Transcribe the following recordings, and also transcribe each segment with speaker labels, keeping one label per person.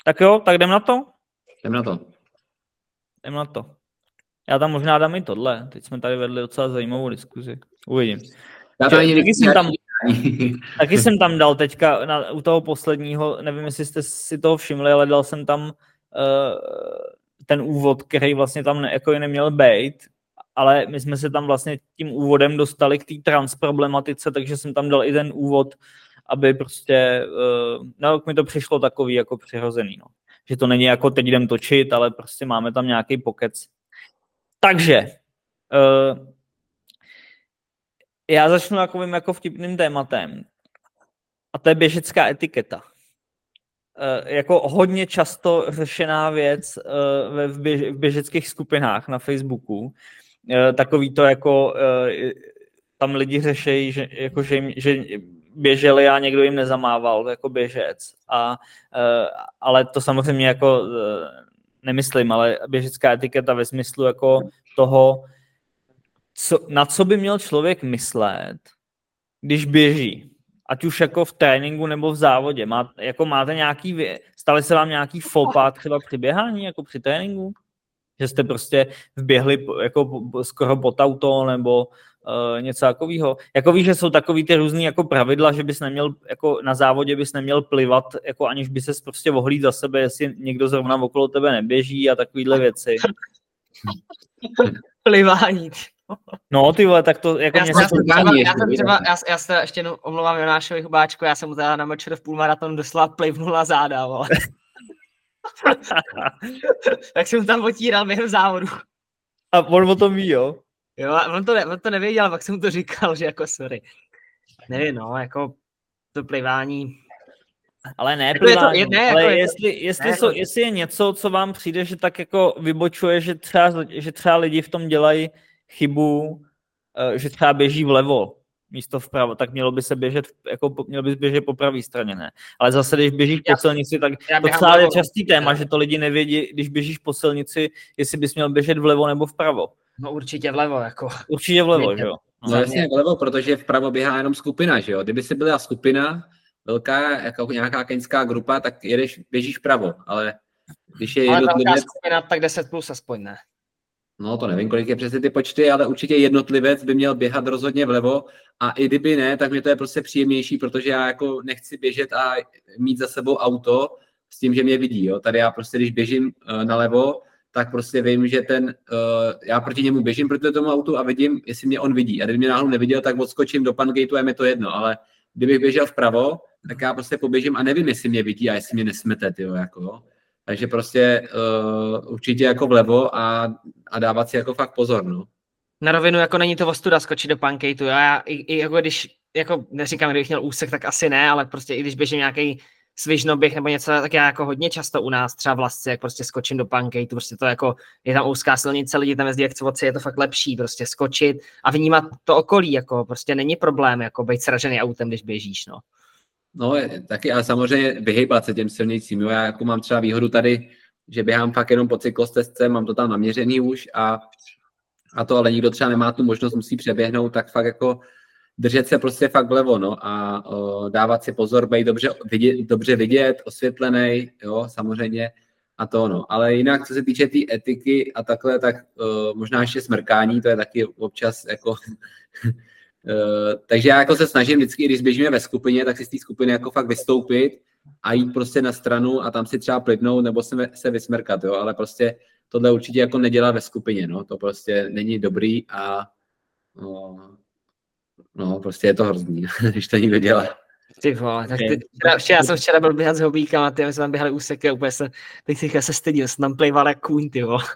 Speaker 1: Tak jo, tak jdem na to?
Speaker 2: Jdem na to.
Speaker 1: Jdem na to. Já tam možná dám i tohle. Teď jsme tady vedli docela zajímavou diskuzi. Uvidím. Taky jsem tam dal teďka u toho posledního, nevím, jestli jste si toho všimli, ale dal jsem tam ten úvod, který vlastně tam jako neměl být, ale my jsme se tam vlastně tím úvodem dostali k té transproblematice, takže jsem tam dal i ten úvod, aby prostě, no, mi to přišlo takový jako přirozený, no. Že to není jako teď jdem točit, ale prostě máme tam nějaký pokec. Takže já začnu takovým jako vtipným tématem. A to je běžecká etiketa. Jako hodně často řešená věc v běžeckých skupinách na Facebooku. Takový to jako tam lidi řešejí, že běželi a někdo jim nezamával jako běžec. Ale to samozřejmě jako nemyslím, ale běžecká etiketa ve smyslu jako toho, na co by měl člověk myslet, když běží. Ať už jako v tréninku nebo v závodě. Máte nějaký, stali se vám nějaký faux třeba při běhání, jako při tréninku? Že jste prostě vběhli jako skoro pod auto nebo něco takového. Jako víš, že jsou takový ty různý jako pravidla, že bys neměl, jako na závodě bys neměl plivat, jako aniž by ses prostě ohlíd za sebe, jestli někdo zrovna okolo tebe neběží a takovýhle věci.
Speaker 3: Plivání.
Speaker 1: No, ty vole, tak to jako
Speaker 3: já se ještě jenom omlouvám Jonášovi Hubáčku, já jsem mu teda na Mečer v půlmaratonu doslova plivnul na záda, vole. Tak jsem tam otíral během závodu.
Speaker 1: A on o tom ví, jo?
Speaker 3: Jo, on to nevěděl, pak jsem mu to říkal, že jako sorry. Nevím, no, jako to plivání.
Speaker 1: Ale ne plivání, ale jestli je něco, co vám přijde, že tak jako vybočuje, že třeba lidi v tom dělají chybu, že třeba běží vlevo místo vpravo, tak mělo by se běžet, jako mělo by běžet po pravé straně, ne? Ale zase, když běžíš po silnici, tak to celé je častý téma, že to lidi nevědí, když běžíš po silnici, jestli bys měl běžet vlevo nebo vpravo.
Speaker 3: No určitě vlevo, jako.
Speaker 1: Určitě vlevo, že jo?
Speaker 2: No jasně vlevo, protože vpravo běhá jenom skupina, že jo? Kdyby se byla skupina velká, jako nějaká keňská grupa, tak běžíš vpravo, ale když je
Speaker 3: jednotlivec... skupina, tak 10 plus aspoň, ne?
Speaker 2: No to nevím, kolik je přesně ty počty, ale určitě jednotlivec by měl běhat rozhodně vlevo a i kdyby ne, tak mi to je prostě příjemnější, protože já jako nechci běžet a mít za sebou auto s tím, že mě vidí, jo. Tady já prostě, když běžím nalevo, tak prostě vím, že já proti němu běžím proti tomu autu a vidím, jestli mě on vidí. A kdyby mě náhodou neviděl, tak odskočím do pangateu a je mi to jedno, ale kdybych běžel vpravo, tak já prostě poběžím a nevím, jestli mě vidí a jestli mě nesmete, jo. Takže prostě určitě jako vlevo a dávat si jako fakt pozor, no.
Speaker 3: Na rovinu jako není to ostuda skočit do pangateu. Já i jako když, jako neříkám, kdybych měl úsek, tak asi ne, ale prostě i když běžím nějaký svižnoběh nebo něco, tak já jako hodně často u nás třeba v Lasce, jak prostě skočím do pangateu, prostě to jako, je tam úzká silnice, lidi tam jezdí jak chci, je to fakt lepší, prostě skočit a vnímat to okolí, jako prostě není problém, jako být sražený autem, když běžíš, no.
Speaker 2: No, taky, ale samozřejmě vyhejbat se těm silnicím, jo, já jako mám třeba výhodu tady, že běhám fakt jenom po cyklostezce, mám to tam naměřený už a to, ale nikdo třeba nemá tu možnost, musí přeběhnout, tak fakt jako držet se prostě fakt vlevo, no, a dávat si pozor, být dobře vidět, osvětlený, jo, samozřejmě, a to, no. Ale jinak, co se týče té etiky a takhle, tak možná ještě smrkání, to je taky občas jako... takže já jako se snažím vždycky, když běžíme ve skupině, tak si z té skupiny jako fakt vystoupit a jít prostě na stranu a tam si třeba plivnout nebo se vysmrkat, jo, ale prostě tohle určitě jako nedělá ve skupině, no, to prostě není dobrý a no, prostě je to hrozný, když to někdo dělá.
Speaker 3: Ty vole, tak já jsem včera byl běhat s hobíkama, my jsme tam běhali úseky a úplně teď se stydil, jsem tam plejval jak kůň, ty vole.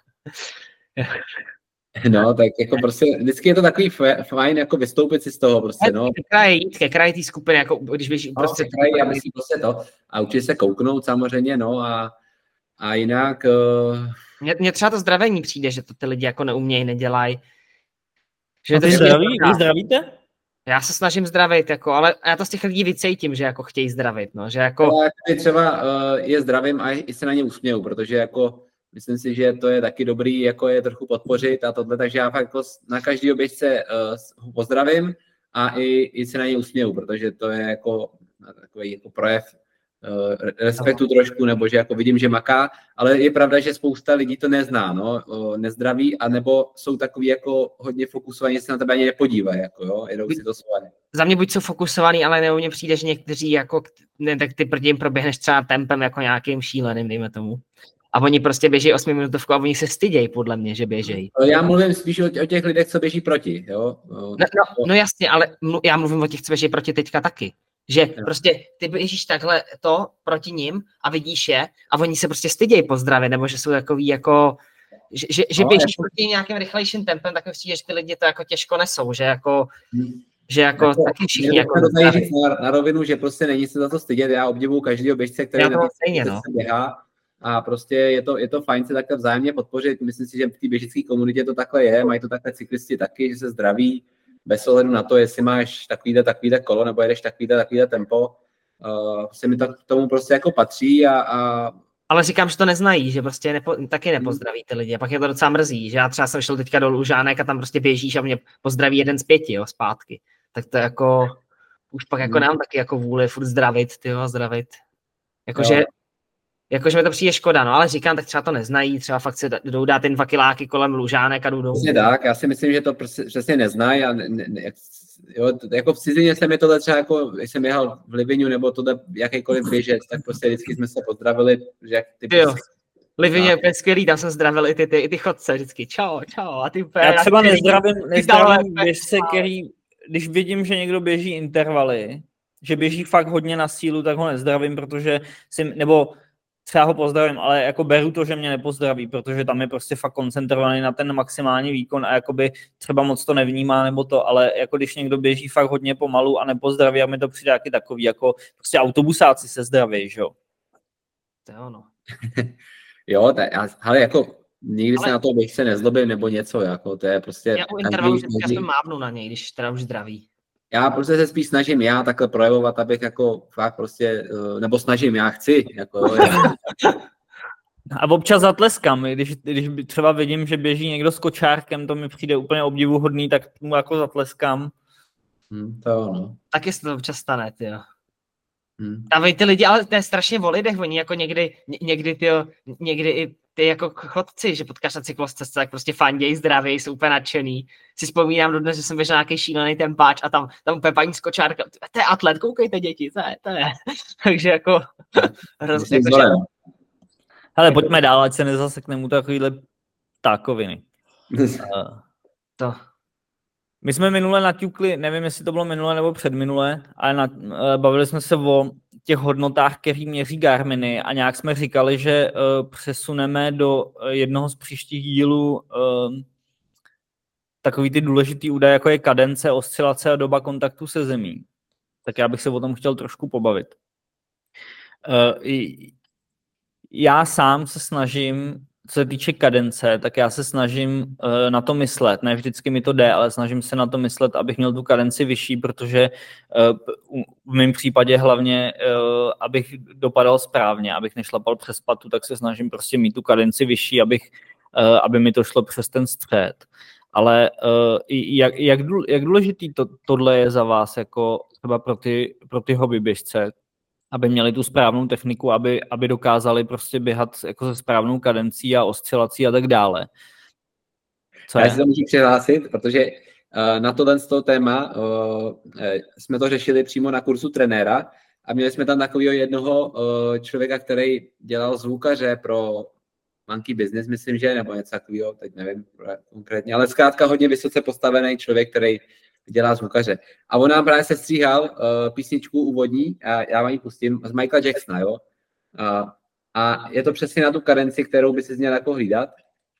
Speaker 2: No, tak jako prostě vždycky je to takový fajn jako vystoupit si z toho prostě, no.
Speaker 3: Ke kraji té skupiny, jako když běží
Speaker 2: prostě kraji, aby si prostě to a určitě se kouknout samozřejmě, no a jinak...
Speaker 3: Mně třeba to zdravení přijde, že to ty lidi jako neumějí, nedělají.
Speaker 1: Vy zdravíte?
Speaker 3: Já se snažím zdravit, jako, ale já to z těch lidí vycítím, že jako chtějí zdravit, no, že jako...
Speaker 2: Ale třeba je zdravím a i se na ně usměju, protože jako myslím si, že to je taky dobrý, jako je trochu podpořit a tohle, takže já fakt jako na každý běžce pozdravím a i se na ně usměju, protože to je jako takový jako projev respektu trošku, nebo že jako vidím, že maká, ale je pravda, že spousta lidí to nezná, no, nezdraví, anebo jsou takový jako hodně fokusovaní, že se na tebe ani nepodívají, jako jo, jedou si to svoje.
Speaker 3: Za mě buď jsou fokusovaný, ale nebo mně přijde, že někteří jako, ne, tak ty proti jim proběhneš třeba tempem jako nějakým šíleným, dejme tomu. A oni prostě běží 8minutovku a oni se stydějí, podle mě, že běžejí.
Speaker 2: Já mluvím spíš o těch lidech, co běží proti, jo.
Speaker 3: No jasně, ale já mluvím o těch, co běží proti teďka taky. Že prostě ty běžíš takhle to proti ním a vidíš je a oni se prostě stydějí pozdravit, nebo že jsou takový jako, že běžíš proti nějakým rychlejším tempem, tak mi přijde, že ty lidi to jako těžko nesou, že jako taky všichni jako
Speaker 2: říct na rovinu, že prostě není se za to stydět, já obdivuju každýho běžce, který na běhá a prostě je to fajn se takhle vzájemně podpořit, myslím si, že v té běžické komunitě to takhle je, mají to takhle cyklisti taky, že se zdraví, bez ohledu na to, jestli máš takovýhle kolo, nebo jedeš takovýhle tempo, se mi to k tomu prostě jako patří a
Speaker 3: ale říkám, že to neznají, že prostě taky nepozdraví ty lidi a pak je to docela mrzí, že já třeba jsem šel teďka do Lužánek a tam prostě běžíš a mě pozdraví 1 z 5, jo, zpátky. Tak to jako, už pak jako nám taky jako vůli furt zdravit. Jakože mi to přijde škoda, no, ale říkám, tak třeba to neznají, třeba fakt se jdou dát ten 2 kiláky kolem Lužánek a jdou domů.
Speaker 2: Tak, já si myslím, že to přesně neznají a jo, jako v cizině se mi tohle třeba jako, když jsem jehal v Livinu nebo tohle jakýkoliv běžec, tak prostě vždycky jsme se pozdravili, že jak ty
Speaker 3: Livině je úplně skvělý, tam jsem zdravil i ty chodce vždycky, čau, a ty úplně...
Speaker 1: Já třeba nezdravím běžce, který, když vidím, že někdo běží intervaly, že běží fakt hodně na sílu, tak ho nezdravím, protože nebo třeba ho pozdravím, ale jako beru to, že mě nepozdraví, protože tam je prostě fakt koncentrovaný na ten maximální výkon a jakoby třeba moc to nevnímá nebo to, ale jako když někdo běží fakt hodně pomalu a nepozdraví, a mi to přijde taky takový, jako prostě autobusáci se zdraví, že jo?
Speaker 3: To je ono.
Speaker 2: Jo, ale jako nikdy se na to běžce nezlobím nebo něco, jako to je prostě...
Speaker 3: Já u intervalu vždycky jsem mávnu na něj, když teda už zdraví.
Speaker 2: Já prostě se spíš snažím takhle projevovat, abych jako fakt prostě, nebo já chci, jako...
Speaker 1: A občas zatleskám, když třeba vidím, že běží někdo s kočárkem, to mi přijde úplně obdivuhodný, tak mu jako zatleskám.
Speaker 2: To ono.
Speaker 3: Taky se to občas stane, tyjo. A ty lidi, ale to je strašně o lidech, oni jako někdy i ty jako chodci, že potkáš na cyklostezce, tak prostě fanděj, zdraví, jsou úplně nadšený. Si vzpomínám dodnes, že jsem běžel nějaký šílený tempáč a tam úplně paní z kočárka, to je atlet, koukejte děti, to je. Takže jako...
Speaker 1: Hele, pojďme dál, ať se nezasekneme u takovýhle ptákoviny. My jsme minule naťukli, nevím, jestli to bylo minule nebo předminule, ale bavili jsme se o těch hodnotách, který měří Garminy a nějak jsme říkali, že přesuneme do jednoho z příštích dílů takový ty důležitý údaje, jako je kadence, oscilace a doba kontaktu se zemí. Tak já bych se o tom chtěl trošku pobavit. Já sám se snažím, co se týče kadence, tak já se snažím na to myslet. Ne vždycky mi to jde, ale snažím se na to myslet, abych měl tu kadenci vyšší, protože v mém případě hlavně, abych dopadal správně, abych nešlapal přes patu, tak se snažím prostě mít tu kadenci vyšší, aby mi to šlo přes ten střed. Ale jak důležitý tohle je za vás, jako třeba pro ty hobby-běžce, aby měli tu správnou techniku, aby dokázali prostě běhat jako se správnou kadencí a oscilací a tak dále.
Speaker 2: Já si to můžu přihlásit, protože na tohle z toho téma jsme to řešili přímo na kurzu trenéra a měli jsme tam takového jednoho člověka, který dělal zvukaře pro Monkey Business, myslím, že, nebo něco takového, teď nevím konkrétně, ale zkrátka hodně vysoce postavený člověk, který dělá zvukaře. A on nám právě sestříhal písničku úvodní, a já vám ji pustím, z Michaela Jacksona, jo. A je to přesně na tu kadenci, kterou by si měl jako hlídat.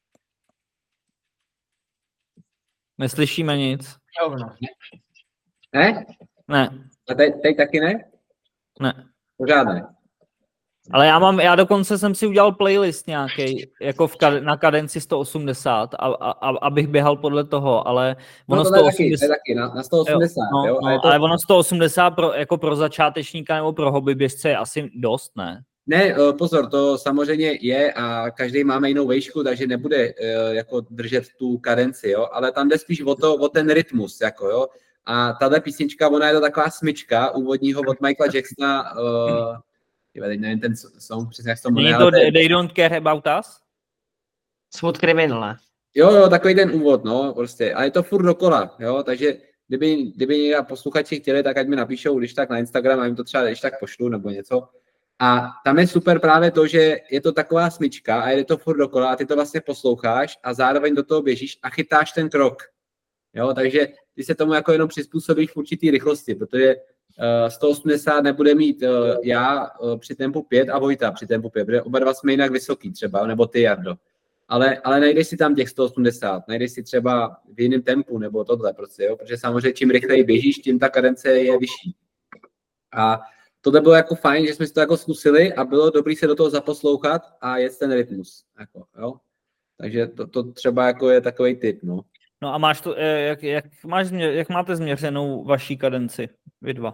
Speaker 1: Neslyšíme nic.
Speaker 3: Jo, no.
Speaker 2: Ne?
Speaker 1: Ne.
Speaker 2: A teď taky ne?
Speaker 1: Ne.
Speaker 2: Pořádně.
Speaker 1: Ale já dokonce jsem si udělal playlist nějaký, jako na kadenci 180, abych běhal podle toho, ale ono 180...
Speaker 2: taky, na 180, jo.
Speaker 1: Ale ono 180 jako pro začátečníka nebo pro hobbyběžce je asi dost, ne?
Speaker 2: Ne, pozor, to samozřejmě je a každý máme jinou výšku, takže nebude jako držet tu kadenci, jo, ale tam jde spíš o ten rytmus, jako jo. A tahle písnička, ona je to taková smyčka úvodního od Michaela Jacksona, teď nevím ten song, přesně jak se to
Speaker 1: Není
Speaker 2: jmenuje,
Speaker 1: to
Speaker 2: ale
Speaker 1: They Don't Care About Us?
Speaker 3: Smooth Criminal, ne?
Speaker 2: jo, takový ten úvod, no, prostě, a je to furt dokola, jo, takže kdyby někdo posluchači chtěli, tak ať mi napíšou, když tak na Instagram, a jim to třeba když tak pošlu, nebo něco. A tam je super právě to, že je to taková smyčka a jde to furt dokola a ty to vlastně posloucháš a zároveň do toho běžíš a chytáš ten krok. Jo, takže ty se tomu jako jenom přizpůsobíš v určitý rychlosti, protože 180 nebude mít já při tempu 5 a Vojta při tempu 5, protože oba dva jsme jinak vysoký třeba, nebo ty, Jardo. Ale najdeš si tam těch 180, najdeš si třeba v jiném tempu nebo tohle prostě, jo? Protože samozřejmě čím rychleji běžíš, tím ta kadence je vyšší. A tohle bylo jako fajn, že jsme si to jako zkusili a bylo dobrý se do toho zaposlouchat a jet ten rytmus. Jako, jo? Takže to třeba jako je takový tip, no.
Speaker 1: No a máš to, jak máte změřenou vaší kadenci, vy dva?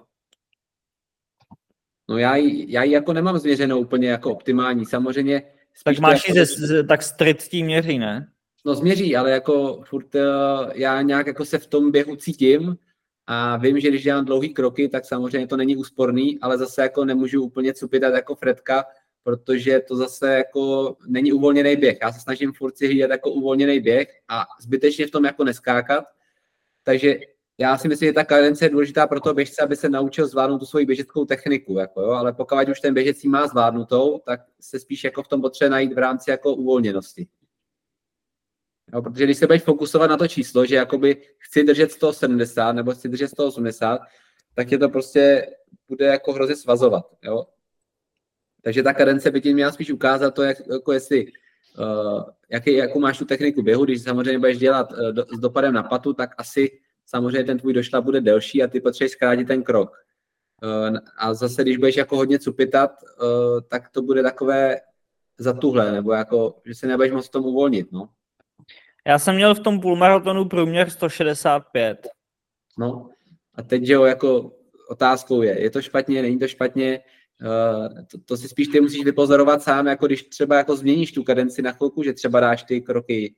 Speaker 2: No já ji jako nemám změřenou úplně jako optimální, samozřejmě.
Speaker 1: Tak máš
Speaker 2: jako,
Speaker 1: tak Street tím měří, ne?
Speaker 2: No změří, ale jako furt já nějak jako se v tom běhu cítím a vím, že když dělám dlouhý kroky, tak samozřejmě to není úsporný, ale zase jako nemůžu úplně cupitat jako Fredka, protože to zase jako není uvolněný běh. Já se snažím furt si hlídat jako uvolněný běh a zbytečně v tom jako neskákat. Takže já si myslím, že ta kadence je důležitá pro toho běžce, aby se naučil zvládnout tu svoji běžeckou techniku, jako jo? Ale pokud už ten běžec ji má zvládnutou, tak se spíš jako v tom potřebuje najít v rámci jako uvolněnosti. Jo, protože když se budeš fokusovat na to číslo, že jakoby chci držet 170 nebo chci držet 180, tak je to prostě bude jako hrozně svazovat. Jo? Takže ta kadence by ti měla spíš ukázat to, jako jestli, jakou máš tu techniku běhu. Když samozřejmě budeš dělat s dopadem na patu, tak asi samozřejmě ten tvůj došlap bude delší a ty potřebuješ zkrátit ten krok. A zase, když budeš jako hodně cupitat, tak to bude takové zatuhlé, nebo jako, že se nebudeš moc v tom uvolnit. No.
Speaker 1: Já jsem měl v tom půlmaratonu průměr 165.
Speaker 2: No a teď, že jo, jako otázkou je to špatně, není to špatně, to si spíš ty musíš vypozorovat sám, jako když třeba jako změníš tu kadenci na chvilku, že třeba dáš ty kroky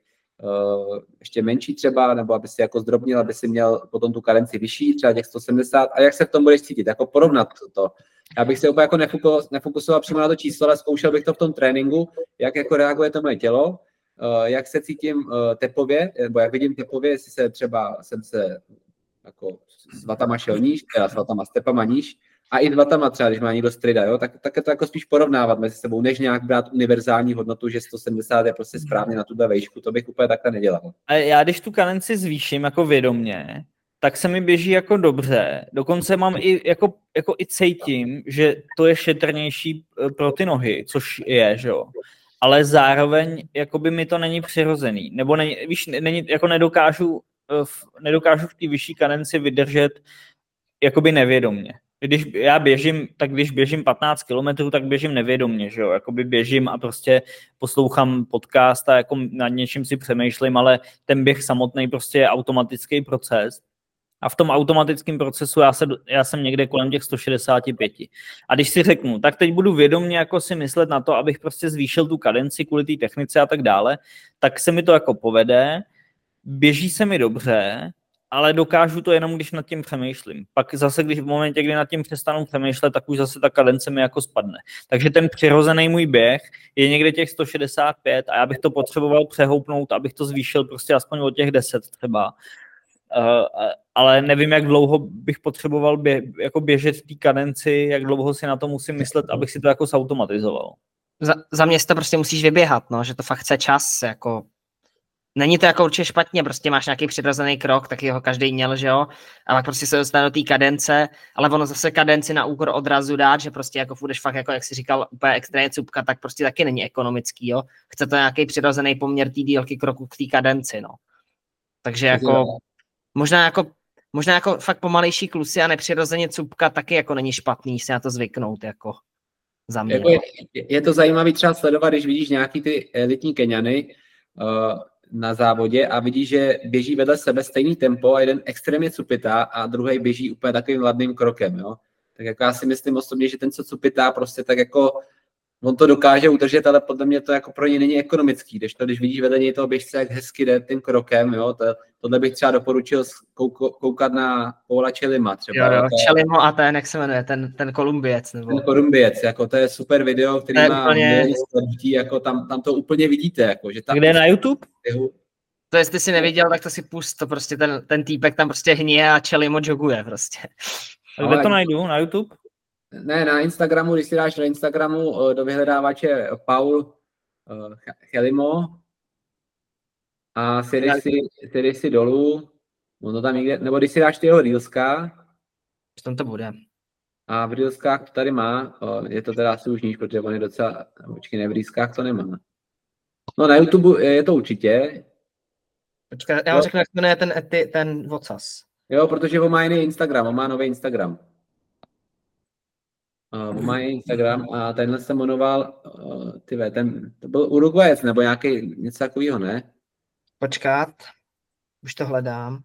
Speaker 2: ještě menší třeba, nebo aby si jako zdrobnil, aby si měl potom tu kadenci vyšší, třeba těch 170, a jak se v tom budeš cítit, jako porovnat to. Já bych se úplně jako nefokusoval přímo na to číslo, ale zkoušel bych to v tom tréninku, jak jako reaguje to moje tělo, jak se cítím tepově, nebo jak vidím tepově, jestli se třeba jsem se jako s vatama šel níž, teda s vatama, s tepama níž, a i s vatama třeba, když má někdo strida, jo, tak je to jako spíš porovnávat mezi sebou, než nějak brát univerzální hodnotu, že 170 je prostě správně na tuhle vejšku, to bych úplně takhle nedělal.
Speaker 1: A já když tu kadenci zvýším jako vědomně, tak se mi běží jako dobře, dokonce mám i jako i cítím, že to je šetrnější pro ty nohy, což je, že jo. Ale zároveň jakoby mi to není přirozený, nebo jako nedokážu v té vyšší kadenci vydržet jakoby nevědomně. Když já běžím, tak když běžím 15 kilometrů, tak běžím nevědomně, že jo, jakoby běžím a prostě poslouchám podcast a jako nad něčím si přemýšlím, ale ten běh samotný prostě je automatický proces. A v tom automatickém procesu já jsem někde kolem těch 165. A když si řeknu, tak teď budu vědomě jako si myslet na to, abych prostě zvýšil tu kadenci kvůli té technice a tak dále, tak se mi to jako povede, běží se mi dobře, ale dokážu to jenom, když nad tím přemýšlím. Pak zase, když v momentě, kdy nad tím přestanu přemýšlet, tak už zase ta kadence mi jako spadne. Takže ten přirozený můj běh je někde těch 165 a já bych to potřeboval přehoupnout, abych to zvýšil prostě aspoň o těch 10 třeba. Ale nevím, jak dlouho bych potřeboval jako běžet v té kadenci, jak dlouho si na to musím myslet, abych si to jako zautomatizoval.
Speaker 3: Za mě to prostě musíš vyběhat, no, že to fakt chce čas, jako není to jako určitě špatně, prostě máš nějaký přirozený krok, tak ho každý měl, že jo, a pak prostě se dostane do té kadence, ale ono zase kadenci na úkor odrazu dát, že prostě jako budeš fakt, jako jak jsi říkal, úplně extrémně cupka, tak prostě taky není ekonomický, jo, chce to nějaký přirozený poměr té dílky kroku k té kadenci, no. Takže jako možná jako fakt pomalejší klusy a nepřirozeně cupka taky jako není špatný se na to zvyknout, jako za mě.
Speaker 2: Jako je to zajímavý třeba sledovat, když vidíš nějaký ty elitní Keňany na závodě a vidíš, že běží vedle sebe stejný tempo a jeden extrémně cupitá a druhý běží úplně takovým ladným krokem, jo. Tak jako já si myslím osobně, že ten, co cupitá, prostě tak jako on to dokáže udržet, ale podle mě to jako pro něj není ekonomický, když vidíš vedle něj toho běžce, jak hezky jde tím krokem, jo, tohle bych třeba doporučil koukat na Paula Chelima třeba.
Speaker 3: Jo, Chelimo a ten, jak se jmenuje, ten Kolumbiec. Nebo...
Speaker 2: Ten Kolumbiec, jako to je super video, který má
Speaker 3: úplně...
Speaker 2: sledutí, jako tam to úplně vidíte. Jako, že tam
Speaker 1: kde je na YouTube?
Speaker 3: To jestli jsi neviděl, tak to si pust, to prostě ten týpek tam prostě hníje a Chelimo joguje prostě.
Speaker 1: Kde to najdu? Na YouTube?
Speaker 2: Ne, na Instagramu, když si dáš na Instagramu do vyhledávače Paul Chelimo a sjedeš si dolů, ono tam někde, nebo když si dáš ty jeho reelska,
Speaker 3: v tom to bude.
Speaker 2: A v reelskách to tady má, je to teda asi už níž, protože on je docela, počkej, ne, v reelskách to nemá. No na YouTube je to určitě.
Speaker 3: Počkej, já vám řeknu, jak to jmenuje ten Vocas.
Speaker 2: Jo, protože on má jiný Instagram, on má nový Instagram. On má Instagram a tenhle se jmenoval, to byl Uruguayec nebo nějaký něco takového, ne?
Speaker 3: Počkat, už to hledám.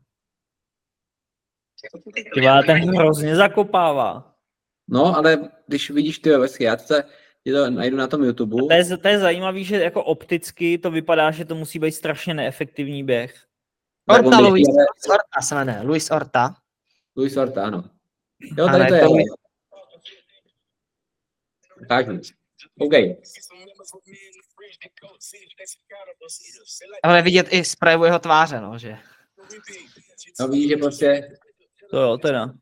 Speaker 1: Tyva, ten hrozně zakopává.
Speaker 2: No, ale když vidíš ty vesky, já to najdu na tom YouTube.
Speaker 1: To je zajímavý, že jako opticky to vypadá, že to musí být strašně neefektivní běh.
Speaker 3: Orta, Luis Orta se jmenuje, Luis Orta.
Speaker 2: Luis Orta, ano. Jo, tady to je. Ukážu. OK.
Speaker 3: Ale vidět i z projevu jeho tváře, no, že...
Speaker 2: No vidíš, že prostě...
Speaker 1: To jo, teda.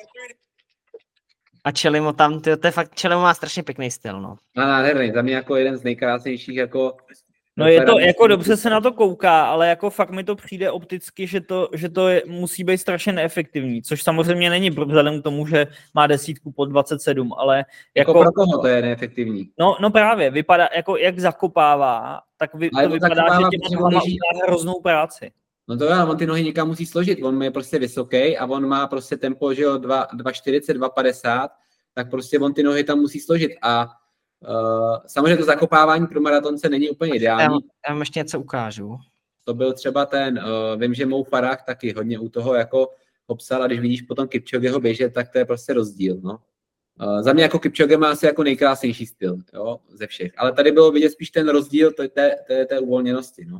Speaker 3: A Chelimo tam, to je fakt, Chelimo má strašně pěkný styl, no.
Speaker 2: Nádherný, za mě jako jeden z nejkrásnějších, jako...
Speaker 1: No je to, jako dobře se na to kouká, ale jako fakt mi to přijde opticky, že to musí být strašně neefektivní, což samozřejmě není vzhledem k tomu, že má 10 po 27, ale
Speaker 2: jako pro koho to je neefektivní?
Speaker 1: No právě, vypadá, jako jak zakopává, tak to vypadá, že těma nohama udělá hroznou práci.
Speaker 2: No to jo, on ty nohy někam musí složit, on je prostě vysoký a on má prostě tempo, že jo, 2,40, 2,50, tak prostě on ty nohy tam musí složit a samozřejmě to zakopávání pro maratonce není úplně ideální.
Speaker 3: Já vám ještě něco ukážu.
Speaker 2: To byl třeba vím, že Mo Farah taky hodně u toho jako obsal a když vidíš potom Kipchogeho běžet, tak to je prostě rozdíl, no. Za mě jako Kipchoge má asi jako nejkrásnější styl, jo, ze všech. Ale tady bylo vidět spíš ten rozdíl té uvolněnosti, no.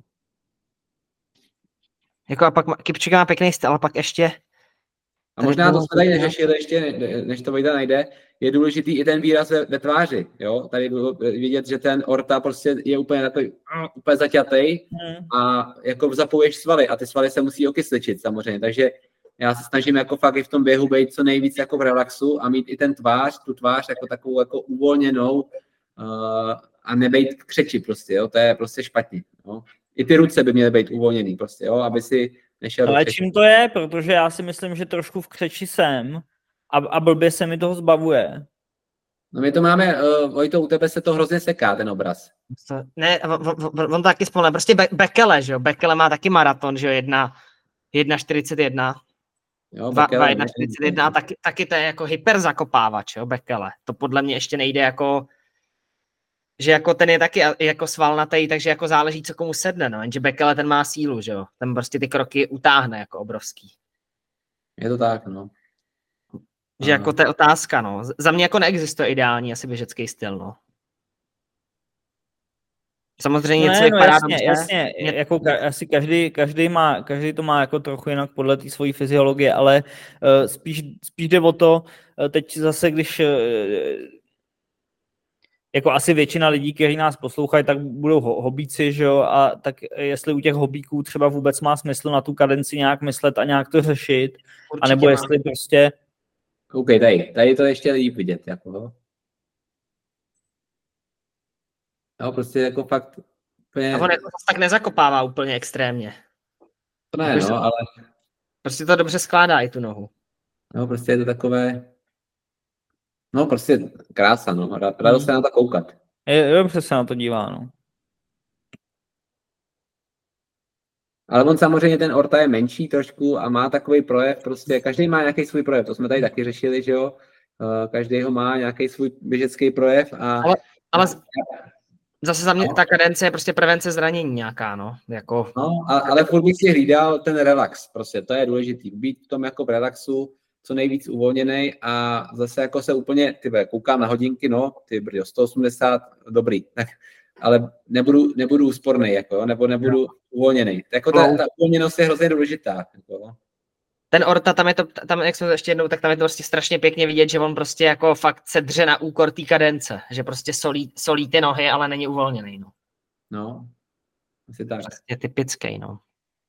Speaker 3: Jako a pak Kipchoge má pěkný styl, ale pak ještě...
Speaker 2: A možná to jsme tady neřešili ještě, než to Vojta najde, je důležitý i ten výraz ve tváři, jo. Tady bylo vidět, že ten Orta prostě je úplně takový, úplně zaťatý a jako zapouješ svaly a ty svaly se musí okysličit samozřejmě, takže já se snažím jako fakt i v tom běhu být co nejvíc jako v relaxu a mít i tu tvář jako takovou jako uvolněnou a nebejt křeči prostě, jo, to je prostě špatně, jo. I ty ruce by měly být uvolněný prostě, jo, aby si nešel.
Speaker 1: Ale čím to je? Protože já si myslím, že trošku v křeči jsem a blbě se mi toho zbavuje.
Speaker 2: No my to máme, Vojto, u tebe se to hrozně seká, ten obraz.
Speaker 3: Ne, on taky spolne, prostě Bekele, že jo, Bekele má taky maraton, že jo, 1,41. Jo, 2,41 a taky to je jako hyperzakopávač, jo, Bekele. To podle mě ještě nejde jako, že jako ten je taky jako svalnatý, takže jako záleží, co komu sedne, no, jenže Bekele ten má sílu, že jo, ten prostě ty kroky utáhne jako obrovský.
Speaker 2: Je to tak, no.
Speaker 3: Že jako to je otázka, no. Za mě jako neexistuje ideální asi běžecký styl, no. Samozřejmě něco vypadá dobře.
Speaker 1: Jasně, jako asi každý to má jako trochu jinak podle té svojí fyziologie, ale spíš jde o to, teď zase, když jako asi většina lidí, kteří nás poslouchají, tak budou hobíci, že jo, a tak jestli u těch hobíků třeba vůbec má smysl na tu kadenci nějak myslet a nějak to řešit, určitě anebo jestli prostě...
Speaker 2: OK, tady to ještě líp vidět, jako. No, prostě jako fakt...
Speaker 3: Úplně... A on jako tak nezakopává úplně extrémně.
Speaker 2: To ne, no, ale...
Speaker 3: Prostě to dobře skládá i tu nohu.
Speaker 2: No, prostě je to takové... No, prostě krása, no. Rádo se na to koukat.
Speaker 1: Je dobře se na to dívá, no.
Speaker 2: Ale on samozřejmě, ten Orta je menší trošku a má takový projev, prostě každý má nějaký svůj projev, to jsme tady taky řešili, že jo. Každý ho má nějaký svůj běžecký projev a...
Speaker 3: Ale zase za mě ta kadence je prostě prevence zranění nějaká, no. Jako...
Speaker 2: No, ale furt bych si hlídal ten relax, prostě, to je důležitý. Být v tom jako v relaxu, co nejvíc uvolněnej a zase jako se úplně, koukám na hodinky, no, 180, dobrý, tak, ale nebudu úspornej, jako, nebo nebudu uvolněnej. Jako ta uvolněnost je hrozně důležitá. Jako.
Speaker 3: Ten Orta, tam jak jsme to ještě jednou, tak tam je to prostě strašně pěkně vidět, že on prostě jako fakt se dře na úkor té kadence, že prostě solí ty nohy, ale není uvolněný, no.
Speaker 2: No, asi tak.
Speaker 3: Je typický, no.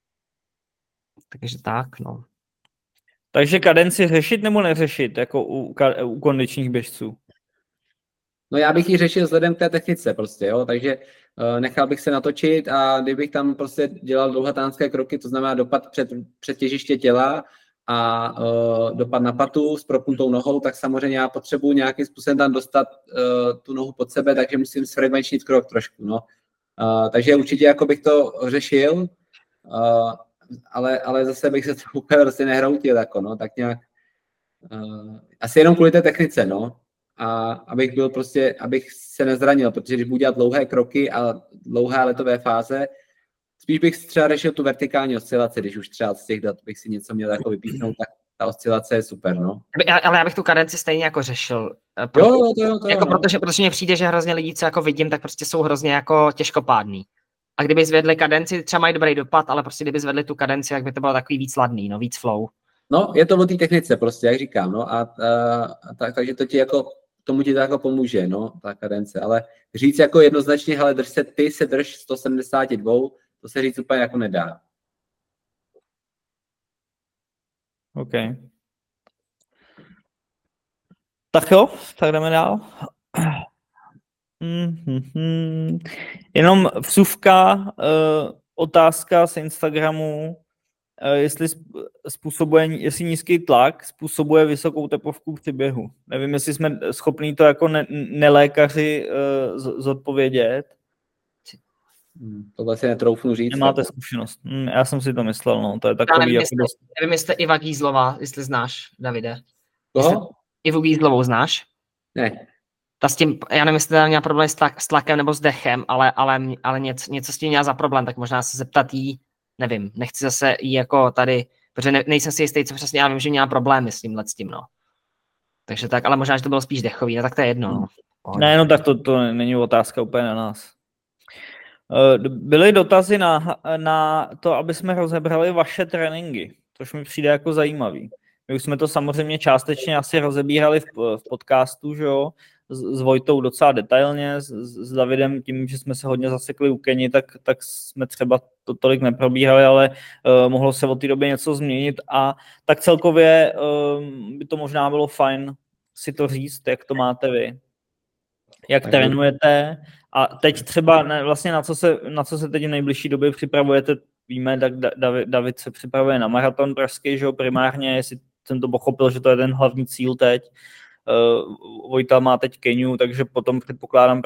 Speaker 3: Takže tak, no.
Speaker 1: Takže kadenci řešit nebo neřešit, jako u kondičních běžců?
Speaker 2: No já bych ji řešil vzhledem k té technice prostě, jo, takže nechal bych se natočit a kdybych tam prostě dělal dlouhatánské kroky, to znamená dopad před těžiště těla a dopad na patu s propnutou nohou, tak samozřejmě já potřebuji nějakým způsobem tam dostat tu nohu pod sebe, takže musím zfragmenčnit krok trošku, no. Takže určitě jako bych to řešil, ale zase bych se to úplně prostě nehroutil, jako, no, tak nějak asi jenom kvůli té technice, no. A abych se nezranil, protože když budu dělat dlouhé kroky a dlouhé letové fáze, spíš bych třeba řešil tu vertikální oscilaci, když už třeba z těch dat bych si něco měl jako vypíchnout, tak ta oscilace je super, no.
Speaker 3: Ale já bych tu kadenci stejně jako řešil. Protože mně přijde, že hrozně lidí, co jako vidím, tak prostě jsou hrozně jako těžkopádný. A kdyby zvedli kadenci, třeba mají dobrý dopad, ale prostě kdyby zvedli tu kadenci, tak by to bylo takový víc ladný, no, víc flow.
Speaker 2: No, je to o té technice prostě, jak říkám, no, takže to ti jako tomu ti to jako pomůže, no, ta kadence, ale říct jako jednoznačně, hele, ty se drž 172, to se říct úplně jako nedá.
Speaker 1: OK. Tak jo, tak jdeme dál. Jenom vsuvka, otázka z Instagramu, jestli nízký tlak způsobuje vysokou tepovku při běhu. Nevím, jestli jsme schopní to jako nelékaři zodpovědět.
Speaker 2: Tohle si netroufnu říct.
Speaker 1: Nemáte zkušenost. Já jsem si to myslel, no. To je takový...
Speaker 3: Nevím, jestli Iva Gízlová, jestli znáš, Davide.
Speaker 2: Koho?
Speaker 3: Ivu Gízlovou znáš?
Speaker 2: Ne.
Speaker 3: Ta s tím, já nevím, jestli měla problém s tlakem nebo s dechem, ale něco s tím měla za problém, tak možná se zeptat jí, nevím, nechci zase jí jako tady, protože nejsem si jistý, co přesně, já vím, že měla problémy s tím, no. Takže tak, ale možná, že to bylo spíš dechový, no tak to je jedno, no.
Speaker 1: Ne, no tak to není otázka úplně na nás. Byly dotazy na to, aby jsme rozebrali vaše tréninky, což mi přijde jako zajímavý. My už jsme to samozřejmě částečně asi rozebírali v podcastu, že jo, s Vojtou docela detailně, s Davidem tím, že jsme se hodně zasekli u Keni, tak jsme třeba to tolik neprobíhali, ale mohlo se od té doby něco změnit a tak celkově by to možná bylo fajn si to říct, jak to máte vy. Jak trénujete a teď třeba vlastně na co se teď v nejbližší době připravujete, víme, tak David se připravuje na maraton pražský, že jo, primárně, jestli jsem to pochopil, že to je ten hlavní cíl teď. Vojta má teď Keniu, takže potom předpokládám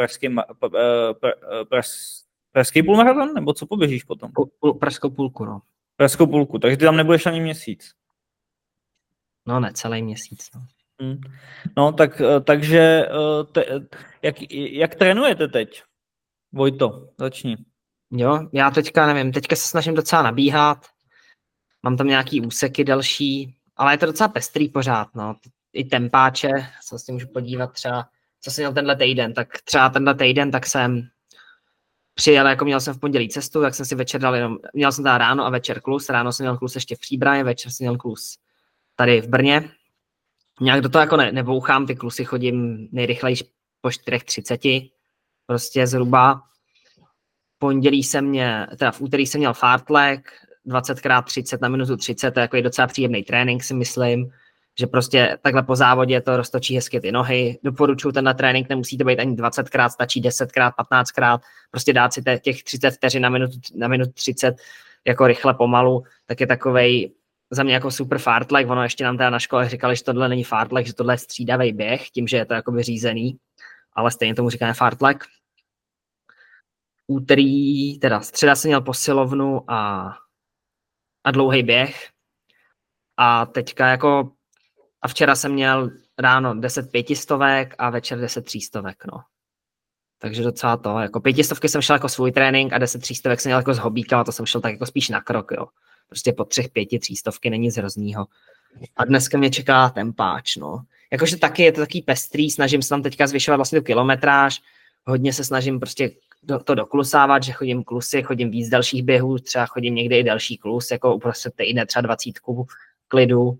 Speaker 1: pražský půlmaraton, nebo co poběžíš potom?
Speaker 3: Pražskou půlku, no.
Speaker 1: Pražskou půlku, takže ty tam nebudeš ani měsíc.
Speaker 3: No ne, celý měsíc, no.
Speaker 1: No, takže jak trénujete teď? Vojto, začni.
Speaker 3: Jo, já teďka se snažím docela nabíhat, mám tam nějaký úseky další, ale je to docela pestrý pořád, no. I tempáče, co si můžu podívat třeba, co jsem měl tenhle týden, tak třeba tenhle týden, tak jsem přijel, jako měl jsem v pondělí cestu, tak jsem si večer dal jenom, měl jsem teda ráno a večer klus, ráno jsem měl klus ještě v Příbrami, večer jsem měl klus tady v Brně. Nějak do toho jako nebouchám, ty klusy chodím nejrychleji po 4:30, prostě zhruba. V úterý jsem měl fartlek, 20x30 na minutu 30, to je jako docela příjemný trénink, si myslím, že prostě takhle po závodě to roztočí hezky ty nohy. Doporučuji tenhle trénink, nemusí to být ani 20x, stačí 10x, 15x, prostě dát si těch 30 vteřin na minutu 30 jako rychle pomalu, tak je takovej za mě jako super fartlek, ono ještě nám teda na škole říkali, že tohle není fartlek, že tohle je střídavý běh, tím, že je to jako vyřízený, ale stejně tomu říkáme fartlek. Úterý, teda středa jsem měl posilovnu a dlouhý běh a teďka jako a včera jsem měl ráno 10 500 a večer 10 300, no. Takže docela to, jako 500 jsem šel jako svůj trénink a 10 300 jsem měl jako s hobíkama, to jsem šel tak jako spíš na krok, jo. Prostě po 3 5 300 není nic hroznýho. A dneska mě čeká tempáč, no. Jakože taky je to takový pestrý, snažím se tam teďka zvyšovat vlastně tu kilometráž, hodně se snažím prostě to doklusávat, že chodím klusy, chodím víc dalších běhů, třeba chodím někde i další klus, jako uprostřed týdne třeba 20 klidu.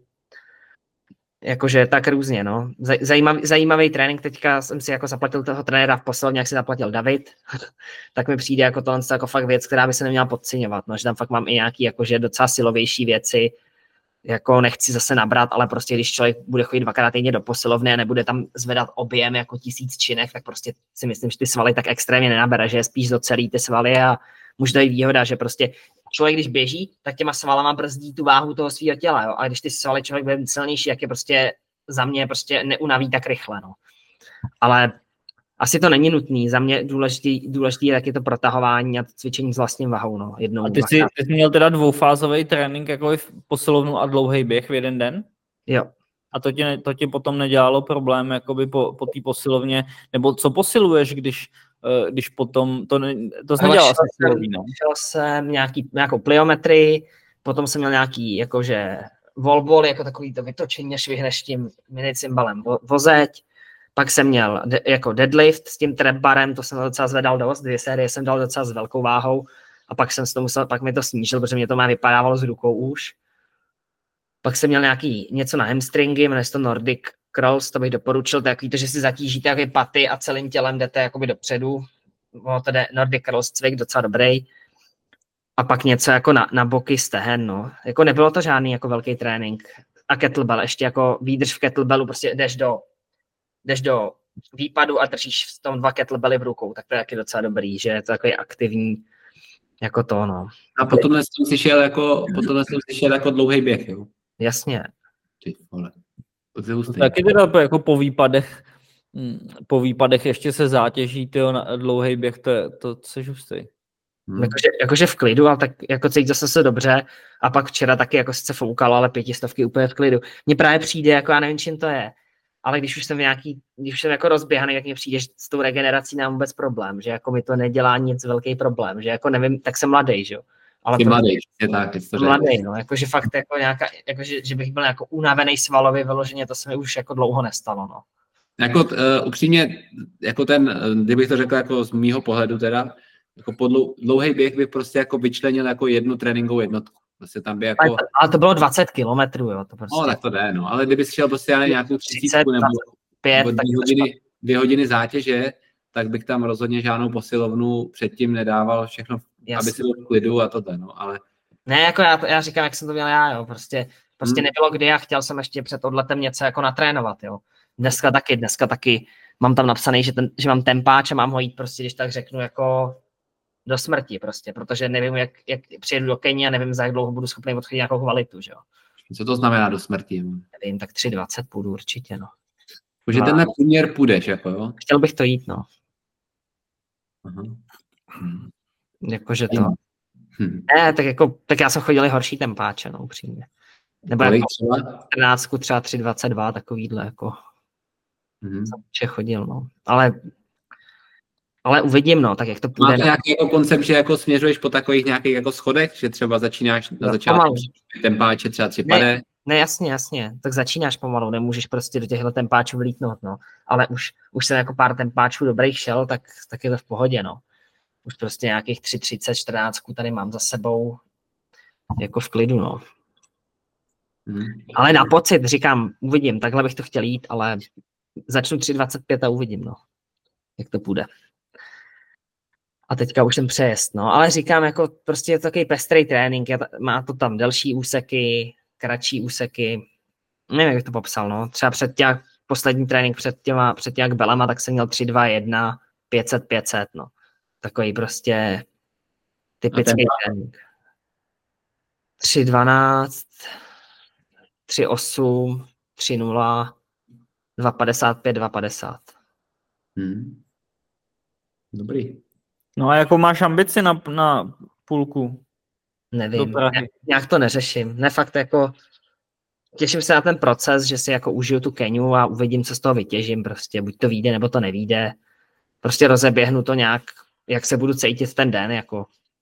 Speaker 3: Jakože tak různě, no. Zajímavý trénink, teďka jsem si jako zaplatil toho trenéra v posilovně, jak si zaplatil David, tak mi přijde jako tohle jako fakt věc, která by se neměla podceňovat, no, že tam fakt mám i nějaký jakože docela silovější věci, jako nechci zase nabrat, ale prostě když člověk bude chodit 2x týdně do posilovny a nebude tam zvedat objem jako 1000 činek, tak prostě si myslím, že ty svaly tak extrémně nenabere, že je spíš docelý ty svaly a může to být výhoda, že prostě člověk, když běží, tak těma svalama brzdí tu váhu toho svého těla, jo? A když ty svaly člověk bude silnější, jak je prostě za mě prostě neunaví tak rychle, no. Ale asi to není nutný, za mě důležitý je taky to protahování a to cvičení s vlastním vahou, no.
Speaker 1: A ty jsi měl teda dvoufázový trénink, jako v posilovnu a dlouhý běh v jeden den?
Speaker 3: Jo.
Speaker 1: A to ti potom nedělalo problém jakoby po té posilovně, nebo co posiluješ, když potom to nedělal asi silový, no?
Speaker 3: Šel jsem nějakou pliometrii, potom jsem měl nějaký jakože wall jako takový to vytočení, až vyhneš tím minicymbalem vozeť. Pak jsem měl jako deadlift s tím trap barem, to jsem docela zvedal dost, 2 série jsem dal docela s velkou váhou a pak jsem to musel, pak mi to snížil, protože mě to má vypadávalo z rukou už. Pak jsem měl něco na hamstringy, jmenuje se to Nordic Crawls, to bych doporučil, takový to, že si zatížíte jaké paty a celým tělem jdete jakoby dopředu. To jde Nordic Crawls cvik, docela dobrý. A pak něco jako na boky stehen, no. Jako nebylo to žádný jako velký trénink. A kettlebell, ještě jako výdrž v kettlebellu, prostě jdeš do výpadu a držíš v tom 2 kettlebelly v rukou, tak to je taky docela dobrý, že je to takový aktivní jako to, no.
Speaker 2: A potom jsem si šel jako dlouhý běh, jo?
Speaker 3: Jasně.
Speaker 2: Ty vole.
Speaker 1: Taky teda jako po výpadech ještě se zátěží, tyjo, na dlouhý běh, to se žustej.
Speaker 3: Jakože v klidu, ale tak jako cítil jsem se dobře a pak včera taky jako sice foukalo, ale 500 úplně v klidu. Mně právě přijde, jako já nevím, čím to je, ale když už jsem jako rozběhaný, tak mně přijde, že s tou regenerací mám vůbec problém, že jako mi to nedělá nic velký problém, že jako nevím, tak jsem mladý, že jo. Ale
Speaker 2: jsi mladý, je tak.
Speaker 3: Mladý, no, jakože fakt jako nějaká, jakože, že bych byl jako unavený svalově vyloženě, to se mi už jako dlouho nestalo, no.
Speaker 2: Jako upřímně, jako kdybych to řekl jako z mýho pohledu teda, jako po dlouhý běh bych prostě jako vyčlenil jako jednu tréninkovou jednotku. Prostě tam by jako...
Speaker 3: Ale to bylo 20 kilometrů, jo, to prostě.
Speaker 2: No, tak to jde, no, ale kdybys šel prostě nějakou 30 nebo 2 hodiny zátěže, tak bych tam rozhodně žádnou posilovnu předtím nedával, všechno, aby si byl v klidu a to jde, no, ale...
Speaker 3: Ne, jako já říkám, jak jsem to měl já, jo, prostě nebylo kdy a chtěl jsem ještě před odletem něco jako natrénovat, jo. Dneska taky mám tam napsaný, že mám tempáč a mám ho jít prostě, když tak řeknu, jako do smrti prostě, protože nevím, jak přijedu do Keni a nevím, za jak dlouho budu schopný odchodit nějakou kvalitu, že jo.
Speaker 2: Co to znamená do smrti?
Speaker 3: Nevím, tak 3:20 půjdu určitě, no.
Speaker 2: Takže tenhle průměr půjdeš, jako jo?
Speaker 3: Chtěl bych to jít, no.
Speaker 2: Aha.
Speaker 3: Jakože to. Ne, tak já jsem chodil i horší tempáče, no, upřímně. Nebo jako 14, třeba 3:22, takovýhle, jako. Jsem chodil, no. Ale uvidím, no, tak jak to půjde.
Speaker 2: Máte nějaký jako koncept, že jako směřuješ po takových nějakých jako schodech, že třeba začínáš na začátku tempáče třeba 3 pade?
Speaker 3: Ne, jasně, tak začínáš pomalu, nemůžeš prostě do těchto tempáčů vlítnout, no. Ale už jsem jako pár tempáčů dobrých šel, tak je to v pohodě, no. Už prostě nějakých 3:30, 14 tady mám za sebou, jako v klidu, no. Ale na pocit, říkám, uvidím, takhle bych to chtěl jít, ale začnu 3:25 a uvidím, no, jak to půjde. A teďka už jsem přejezd, no, ale říkám, jako prostě je to takový pestrý trénink, má to tam delší úseky, kratší úseky, nevím, jak bych to popsal, no, třeba poslední trénink před těma belama, tak jsem měl 3:21, 500, no, takový prostě typický trénink. 3:12, 3:8, 3:0, 2:55, 2:50.
Speaker 2: Dobrý.
Speaker 1: No a jako máš ambici na půlku?
Speaker 3: Nevím, nějak to neřeším. Ne, fakt jako těším se na ten proces, že si jako užiju tu Keniu a uvidím, co z toho vytěžím prostě. Buď to vyjde, nebo to nevyjde. Prostě rozeběhnu to nějak, jak se budu cítit ten den, jako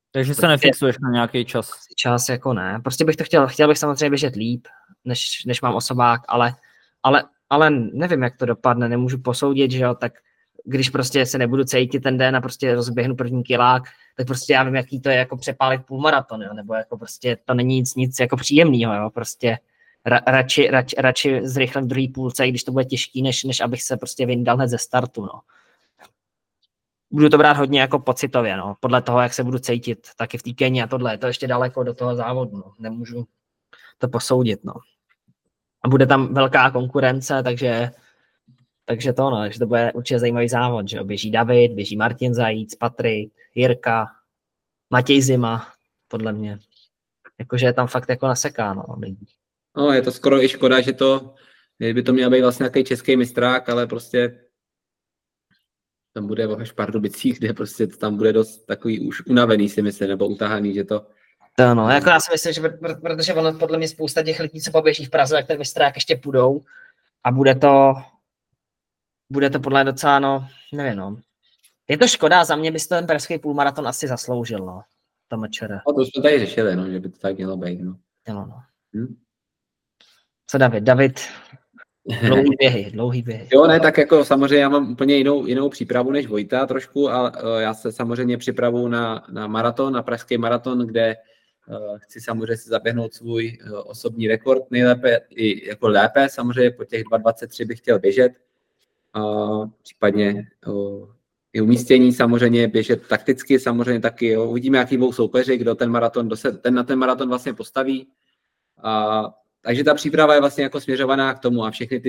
Speaker 1: Takže se nefixuješ na nějaký čas.
Speaker 3: Čas jako ne. Prostě bych to chtěl bych samozřejmě běžet líp, než mám osobák, ale nevím, jak to dopadne, nemůžu posoudit, že jo, tak když prostě se nebudu cítit ten den a prostě rozběhnu první kilák, tak prostě já vím, jaký to je jako přepálit půlmaraton, jo, nebo jako prostě to není nic jako příjemného, jo, prostě radši zrychlím v druhý půlce, i když to bude těžký, než abych se prostě vyndal hned ze startu, no. Budu to brát hodně jako pocitově, no, podle toho, jak se budu cítit, taky v té Keni a tohle, je to ještě daleko do toho závodu, no, nemůžu to posoudit, no. A bude tam velká konkurence, takže to bude určitě zajímavý závod, že jo, běží David, běží Martin Zajíc, Patrik, Jirka, Matěj Zima, podle mě, jakože je tam fakt jako nasekáno, lidí.
Speaker 2: No, je to skoro i škoda, že by to měl být vlastně nějaký český mistrák, ale prostě tam bude v Pardubicích, kde prostě tam bude dost takový už unavený, si myslím, nebo utahaný, že to...
Speaker 3: To no, jako já si myslím, že protože ono podle mě spousta těch lidí, co poběží v Praze, jak ten mistrák ještě půjdou a bude to podle mě docela, no, nevím, no. Je to škoda, za mě by to ten pražský půlmaraton asi zasloužil, no, to mečere.
Speaker 2: No, to jsme tady řešili, no, že by to tak mělo být, no.
Speaker 3: No. Co David? Dlouhý běhy.
Speaker 2: Jo, ne, tak jako samozřejmě já mám úplně jinou přípravu než Vojta trošku, ale já se samozřejmě připravuju na maraton, na pražský maraton, kde chci samozřejmě si zaběhnout svůj osobní rekord nejlépe, i jako lépe, samozřejmě po těch 2:23 bych chtěl běžet, případně i umístění samozřejmě, běžet takticky samozřejmě taky, jo. Uvidíme, jaký budou soupeři, kdo na ten maraton vlastně postaví. Takže ta příprava je vlastně jako směřovaná k tomu a všechny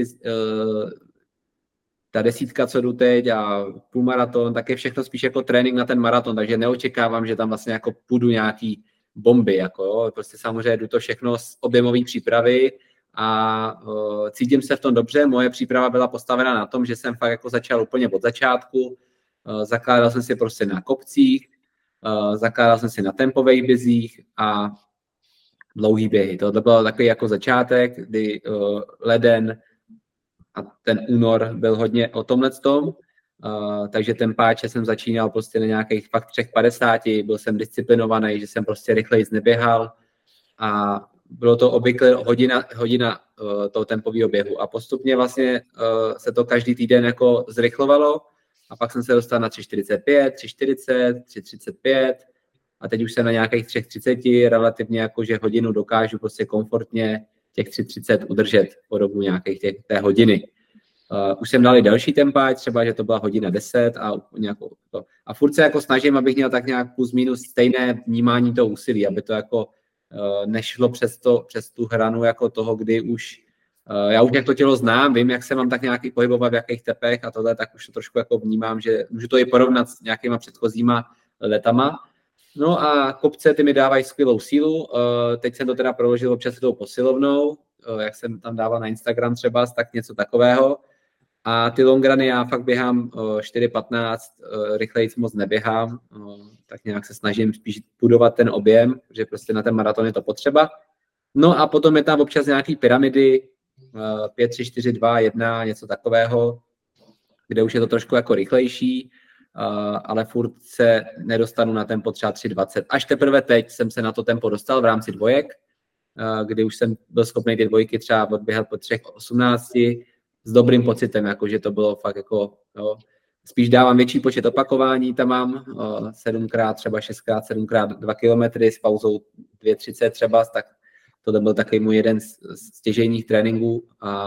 Speaker 2: ta 10, co jdu teď a půlmaraton, tak je všechno spíš jako trénink na ten maraton, takže neočekávám, že tam vlastně jako půjdu nějaký bomby, jako jo. Prostě samozřejmě jdu to všechno z objemové přípravy a cítím se v tom dobře. Moje příprava byla postavena na tom, že jsem fakt jako začal úplně od začátku, zakládal jsem si prostě na kopcích, zakládal jsem si na tempových bězích a dlouhý běhy. To byl takový jako začátek, kdy leden a ten únor byl hodně o tomhletom, takže ten páče jsem začínal prostě na nějakých fakt 3:50, byl jsem disciplinovaný, že jsem prostě rychleji neběhal a bylo to obvykle hodina toho tempového běhu a postupně vlastně se to každý týden jako zrychlovalo a pak jsem se dostal na 3:45, 3:40, 3:35 a teď už jsem na nějakých 3:30, relativně jakože hodinu dokážu prostě komfortně těch 3:30 udržet po dobu nějakých té hodiny. Už jsem dal i další tempáč, třeba, že to byla 1:10 a furt se jako snažím, abych měl tak nějak plus minus stejné vnímání toho úsilí, aby to jako nešlo přes tu hranu jako toho, kdy už já už jak to tělo znám, vím, jak se mám tak nějaký pohybovat v jakých tepech a tohle, tak už to trošku jako vnímám, že můžu to i porovnat s nějakýma předchozíma letama. No a kopce, ty mi dávají skvělou sílu, teď jsem to teda proložil občas tou posilovnou, jak jsem tam dával na Instagram třeba, tak něco takového. A ty longrany já fakt běhám 4:15, rychleji moc neběhám, tak nějak se snažím spíš budovat ten objem, že prostě na ten maraton je to potřeba. No a potom je tam občas nějaký pyramidy, 5, 3, 4, 2, 1, něco takového, kde už je to trošku jako rychlejší, ale furt se nedostanu na tempo třeba 3:20. Až teprve teď jsem se na to tempo dostal v rámci dvojek, kdy už jsem byl schopný ty dvojky třeba odběhat po 3:18 s dobrým pocitem, jakože to bylo fakt jako, jo. Spíš dávám větší počet opakování, tam mám 7x, třeba 6x, 7x 2 kilometry s pauzou 2:30 třeba, tak to byl takový můj jeden z stěžejních tréninků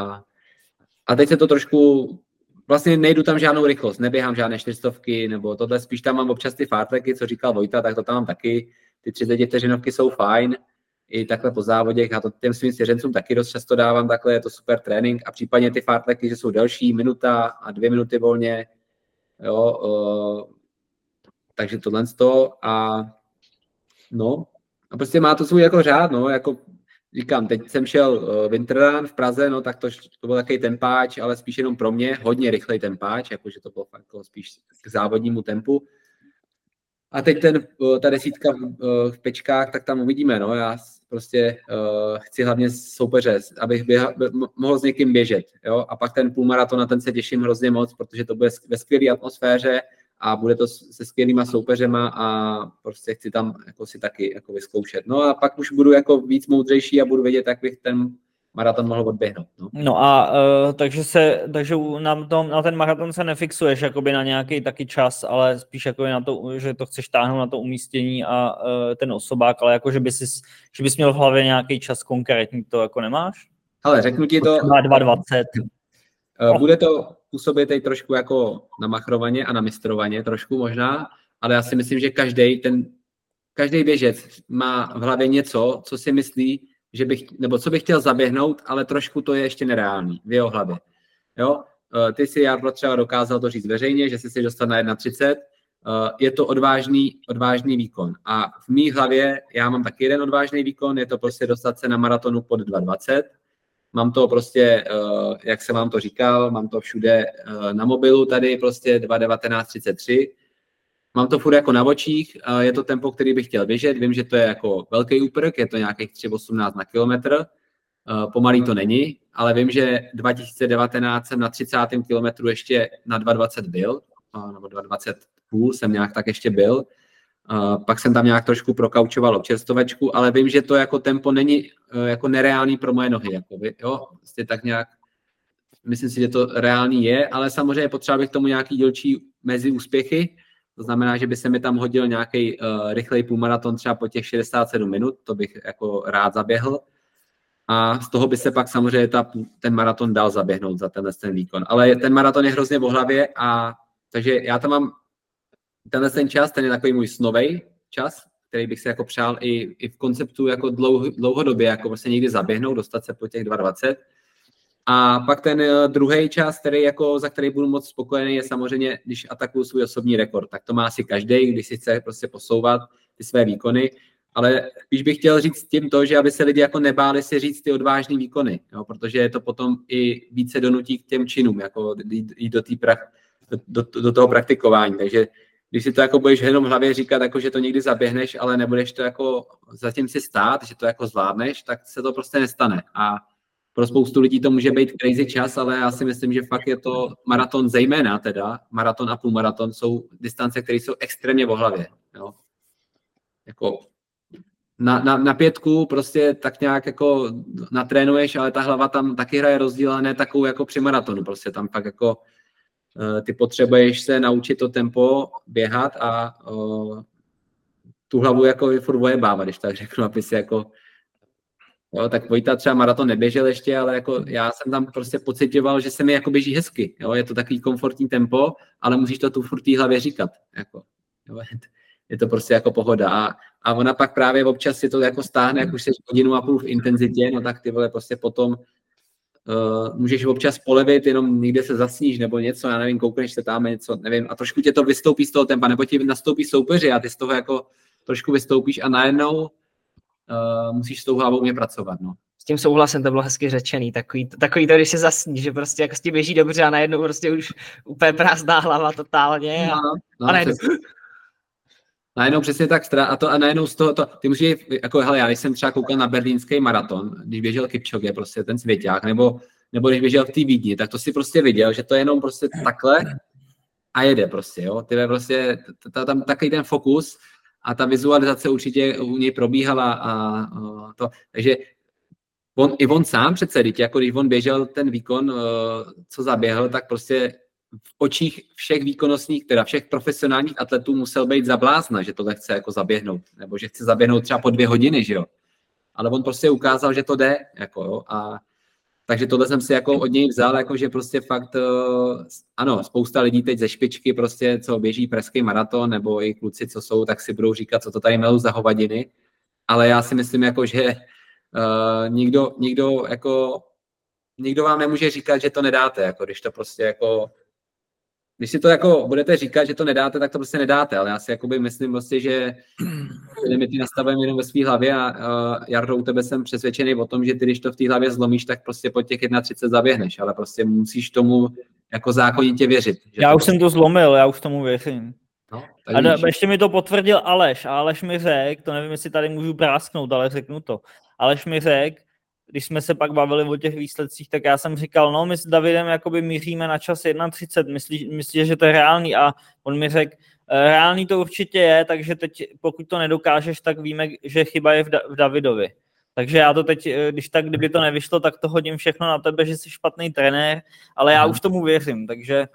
Speaker 2: a teď se to trošku, vlastně nejdu tam žádnou rychlost, neběhám žádné 400 nebo tohle, spíš tam mám občas ty fartleky, co říkal Vojta, tak to tam mám taky, ty 30 vteřinovky jsou fajn, i takhle po závodech, já to těm svým svěřencům taky dost často dávám, takhle je to super trénink a případně ty fartleky, že jsou delší, minuta a 2 minuty volně, jo, takže tohle z toho a no, a prostě má to svůj jako řád, no, jako říkám, teď jsem šel Winterrun v Praze, no tak to byl takový tempáč, ale spíš jenom pro mě, hodně rychlej tempáč, jakože to bylo fakt spíš k závodnímu tempu. A teď ta 10 v Pečkách, tak tam uvidíme, no, já prostě chci hlavně soupeře, abych mohl s někým běžet, jo, a pak ten půlmaraton, na ten se těším hrozně moc, protože to bude ve skvělé atmosféře a bude to se skvělýma soupeřema a prostě chci tam jako si taky jako vyzkoušet. No a pak už budu jako víc moudřejší a budu vědět, jak bych ten maraton mohl odběhnout.
Speaker 1: No a takže na ten maraton se nefixuješ jakoby na nějaký taky čas, ale spíš jako na to, že to chceš táhnout na to umístění a ten osobák, ale jako, že bys měl v hlavě nějaký čas konkrétní, to jako nemáš?
Speaker 2: Ale řeknu ti to...
Speaker 1: 2:20.
Speaker 2: Bude to působit teď trošku jako namachrovaně a namistrovaně trošku možná, ale já si myslím, že každý běžec má v hlavě něco, co si myslí, nebo co by chtěl zaběhnout, ale trošku to je ještě nereálný v jeho hlavě. Jo? Ty si, Jardo, třeba dokázal to říct veřejně, že si dostal na 1:30, je to odvážný výkon. A v mý hlavě já mám taky jeden odvážný výkon, je to prostě dostat se na maratonu pod 2:20. Mám to prostě, jak jsem vám to říkal, mám to všude na mobilu tady prostě 2:19:33. Mám to furt jako na očích, je to tempo, který bych chtěl běžet, vím, že to je jako velký úprk, je to nějakých 3:18 na kilometr, pomalý to není, ale vím, že 2019 jsem na 30. kilometru ještě na 2:20 byl, nebo 2:20,5 jsem nějak tak ještě byl, pak jsem tam nějak trošku prokaučoval občerstovačku, ale vím, že to jako tempo není jako nereálný pro moje nohy, jakoby, jo, vlastně tak nějak, myslím si, že to reálný je, ale samozřejmě potřeba bych k tomu nějaký dílčí mezi úspěchy. To znamená, že by se mi tam hodil nějaký rychlej půlmaraton třeba po těch 67 minut, to bych jako rád zaběhl. A z toho by se pak samozřejmě ten maraton dal zaběhnout za ten výkon. Ale ten maraton je hrozně v hlavě a takže já tam mám ten čas, ten je takový můj snovej čas, který bych si jako přál i v konceptu jako dlouhodobě, jako vlastně někdy zaběhnout, dostat se po těch 2:20. A pak ten druhý čas, za který budu moc spokojený, je samozřejmě, když atakuju svůj osobní rekord. Tak to má asi každý, když si chce prostě posouvat ty své výkony. Ale když bych chtěl říct tím to, že aby se lidi jako nebáli si říct ty odvážný výkony, jo, protože je to potom i více donutí k těm činům, jako jít do toho praktikování. Takže když si to jako budeš jenom v hlavě říkat, jako, že to někdy zaběhneš, ale nebudeš to jako zatím si stát, že to jako zvládneš, tak se to prostě nestane. A pro spoustu lidí to může být crazy čas, ale já si myslím, že fakt je to maraton zejména teda, maraton a půlmaraton jsou distance, které jsou extrémně v hlavě. Jo. Jako na 5 prostě tak nějak jako natrénuješ, ale ta hlava tam taky hraje rozdíl, a ne takovou jako při maratonu. Prostě tam fakt jako ty potřebuješ se naučit to tempo běhat a tu hlavu jako furt vojebávat, když tak řeknu, aby si jako jo, tak Vojta třeba maraton neběžel ještě, ale jako já jsem tam prostě pocitoval, že se mi jako běží hezky. Jo? Je to takový komfortní tempo, ale musíš to tu furt té hlavě říkat. Jako, jo? Je to prostě jako pohoda. A ona pak právě občas si to jako stáhne, jak už jsi 1,5 hodiny v intenzitě, no tak ty vole prostě potom můžeš občas polevit, jenom někde se zasníš nebo něco, já nevím, koukneš se tam něco, nevím, a trošku tě to vystoupí z toho tempa, nebo ti nastoupí soupeři a ty z toho jako trošku vystoupíš a najednou musíš s tou hlavou mě pracovat, no.
Speaker 3: S tím souhlasem, to bylo hezky řečený, takový to, když se zasní, že prostě jako ti běží dobře a najednou prostě už úplně prázdná hlava totálně a
Speaker 2: najednou přesně tak a najednou z toho ty musíš, jako hele, já když jsem třeba koukal na berlínský maraton, když běžel Kipchoge, prostě ten svěťák, nebo když běžel v té Vídni, tak to si prostě viděl, že to je jenom prostě takhle a jede prostě, jo, ty prostě tam takový ten fokus a ta vizualizace určitě u něj probíhala a to, takže on sám přece, jako když on běžel ten výkon, co zaběhl, tak prostě v očích všech výkonnostních, teda všech profesionálních atletů musel být za blázna, že tohle chce jako zaběhnout, nebo že chce zaběhnout třeba po 2 hodiny, že jo. Ale on prostě ukázal, že to jde, jako jo, a takže tohle jsem si jako od něj vzal, jako že prostě fakt, ano, spousta lidí teď ze špičky prostě, co běží pražský maraton, nebo i kluci, co jsou, tak si budou říkat, co to tady melou za hovadiny, ale já si myslím, jako, že nikdo vám nemůže říkat, že to nedáte, jako když to prostě jako, když si to jako budete říkat, že to nedáte, tak to prostě nedáte, ale já si jakoby myslím prostě, že limity nastavujeme jenom ve své hlavě a Jardo, u tebe jsem přesvědčený o tom, že ty, když to v té hlavě zlomíš, tak prostě po těch 31 zaběhneš, ale prostě musíš tomu jako zákonitě věřit.
Speaker 1: Já už jsem to zlomil, já už tomu věřím.
Speaker 2: No,
Speaker 1: a ještě mi to potvrdil Aleš a Aleš mi řekl, to nevím, jestli tady můžu prásknout, ale řeknu to. Aleš mi řekl, když jsme se pak bavili o těch výsledcích, tak já jsem říkal, no my s Davidem jakoby míříme na čas 1:30, myslíš, že to je reálný? A on mi řekl, reálný to určitě je, takže teď pokud to nedokážeš, tak víme, že chyba je v Davidovi. Takže já to teď, kdyby to nevyšlo, tak to hodím všechno na tebe, že jsi špatný trenér, ale já už tomu věřím, takže...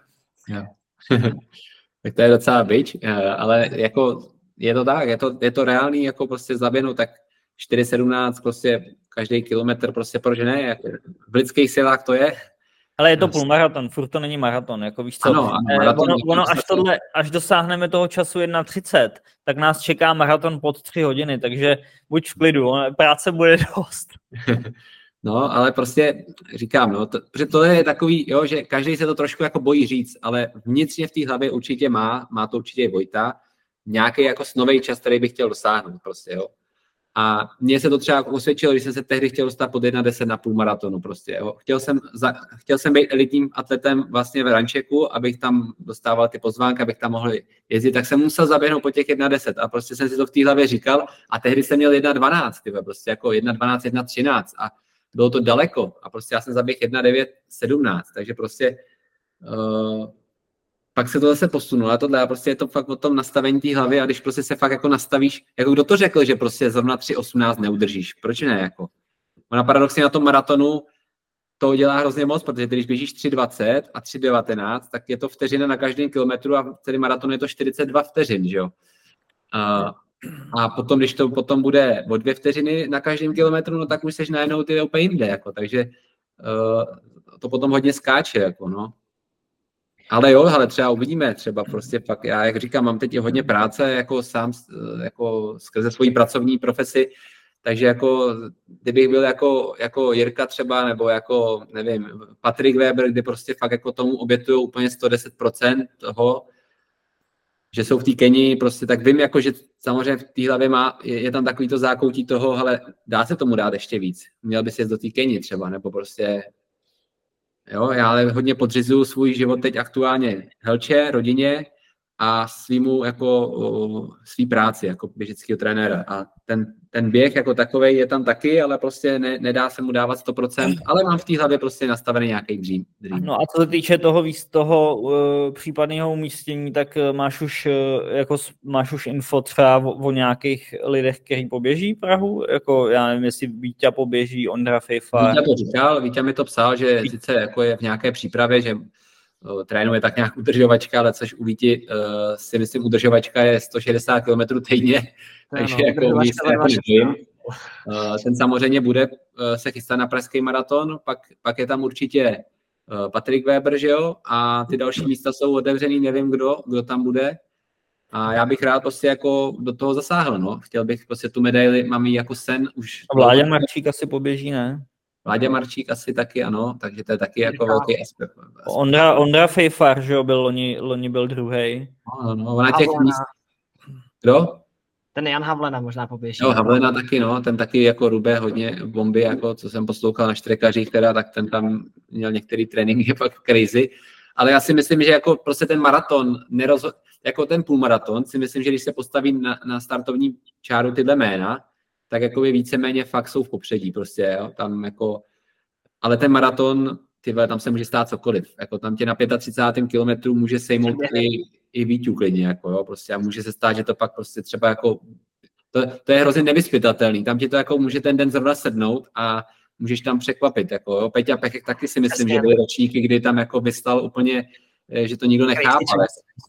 Speaker 2: Tak to je docela bič, ale jako je to tak, je to reálný, jako prostě zaběhnout tak 4:17, prostě každý kilometr, prostě proč ne, jako v lidských silách to je.
Speaker 1: Ale je to půlmaraton, furt to není maraton, jako víš co.
Speaker 2: Ano, maraton,
Speaker 1: ono až dosáhneme toho času 1:30, tak nás čeká maraton pod 3 hodiny, takže buď v klidu, práce bude dost.
Speaker 2: No, ale prostě říkám, no, protože to je takový, jo, že každý se to trošku jako bojí říct, ale vnitřně v té hlavě určitě má to určitě i Vojta, nějaký jako snový čas, který bych chtěl dosáhnout prostě, jo. A mně se to třeba osvědčilo, když jsem se tehdy chtěl dostat pod 1:10 na půlmaratonu prostě, jo. Chtěl jsem být elitním atletem vlastně v Rančeku, abych tam dostával ty pozvánky, abych tam mohl jezdit, tak jsem musel zaběhnout po těch 1:10 a prostě jsem si to v té hlavě říkal a tehdy jsem měl 1:12, prostě jako 1:12, 1:13 a bylo to daleko a prostě já jsem zaběhl 1:9:17, takže prostě pak se to zase posunulo a tohle a prostě je to fakt o tom nastavení té hlavy a když prostě se fakt jako nastavíš, jako kdo to řekl, že prostě zrovna 3:18 neudržíš, proč ne, jako. Ona paradoxně na tom maratonu to dělá hrozně moc, protože když běžíš 3:20 a 3:19, tak je to vteřina na každém kilometru a celý maraton je to 42 vteřin, že jo. A potom, když to potom bude o 2 vteřiny na každém kilometru, no tak už seš najednou ty úplně jinde, jako, takže to potom hodně skáče, jako, no. Ale jo, ale třeba uvidíme, třeba prostě fakt, já jak říkám, mám teď hodně práce, jako sám, jako skrze svoji pracovní profesi, takže jako, kdybych byl jako Jirka třeba, nebo jako, nevím, Patrik Weber, kde prostě fakt jako tomu obětují úplně 110% toho, že jsou v té Keni, prostě tak vím, jako, že samozřejmě v té hlavě je tam takový to zákoutí toho, ale dá se tomu dát ještě víc. Měl by si jet do té Keni třeba, nebo prostě, jo, já ale hodně podřizuju svůj život teď aktuálně Helče, rodině a svý práci jako běžeckého trenéra. A ten běh jako takovej je tam taky, ale prostě nedá se mu dávat 100%, ale mám v té hlavě prostě nastavený nějaký dream.
Speaker 1: No a co se týče toho případného umístění, tak máš už info třeba o nějakých lidech, kteří poběží Prahu? Jako já nevím, jestli Víťa poběží, Ondra Fejfar.
Speaker 2: Víťa to říkal, Víťa mi to psal, že sice jako je v nějaké přípravě, že trénuje tak nějak udržovačka, ale což u Víti si myslím udržovačka je 160 km týdně, takže jako nevím. Ten samozřejmě bude se chystat na pražský maraton, pak je tam určitě Patrik Weber, že jo, a ty další místa jsou otevřený, nevím kdo tam bude. A já bych rád prostě jako do toho zasáhl, no. Chtěl bych prostě tu medaili, mám ji jako sen už.
Speaker 1: A Vláďa Marčík asi poběží, ne?
Speaker 2: Vláďa Marčík asi taky, ano, takže to je taky jako velký aspekt.
Speaker 1: Ondra Fejfar, že jo, loni byl druhej.
Speaker 2: No, ona těch míst... Kdo?
Speaker 3: Ten Jan Havlena možná poběží.
Speaker 2: Jo, Havlena taky, no, ten taky jako rube hodně bomby, jako co jsem poslouchal na štrekařích teda, tak ten tam měl některý tréninky fakt crazy, ale já si myslím, že jako prostě ten maraton, jako ten půlmaraton, si myslím, že když se postaví na startovní čáru tyhle jména, tak jako víceméně fakt jsou v popředí prostě, jo, tam jako, ale ten maraton, tam se může stát cokoliv, jako tam tě na 35. kilometru může sejmout i Víťu klidně, jako jo, prostě a může se stát, že to pak prostě třeba jako, to je hrozně nevyspytatelný, tam ti to jako může ten den zrovna sednout a můžeš tam překvapit, jako jo, Peťa Pechek taky si myslím, že byly ročníky, kdy tam jako vystal úplně, že to nikdo nechápal.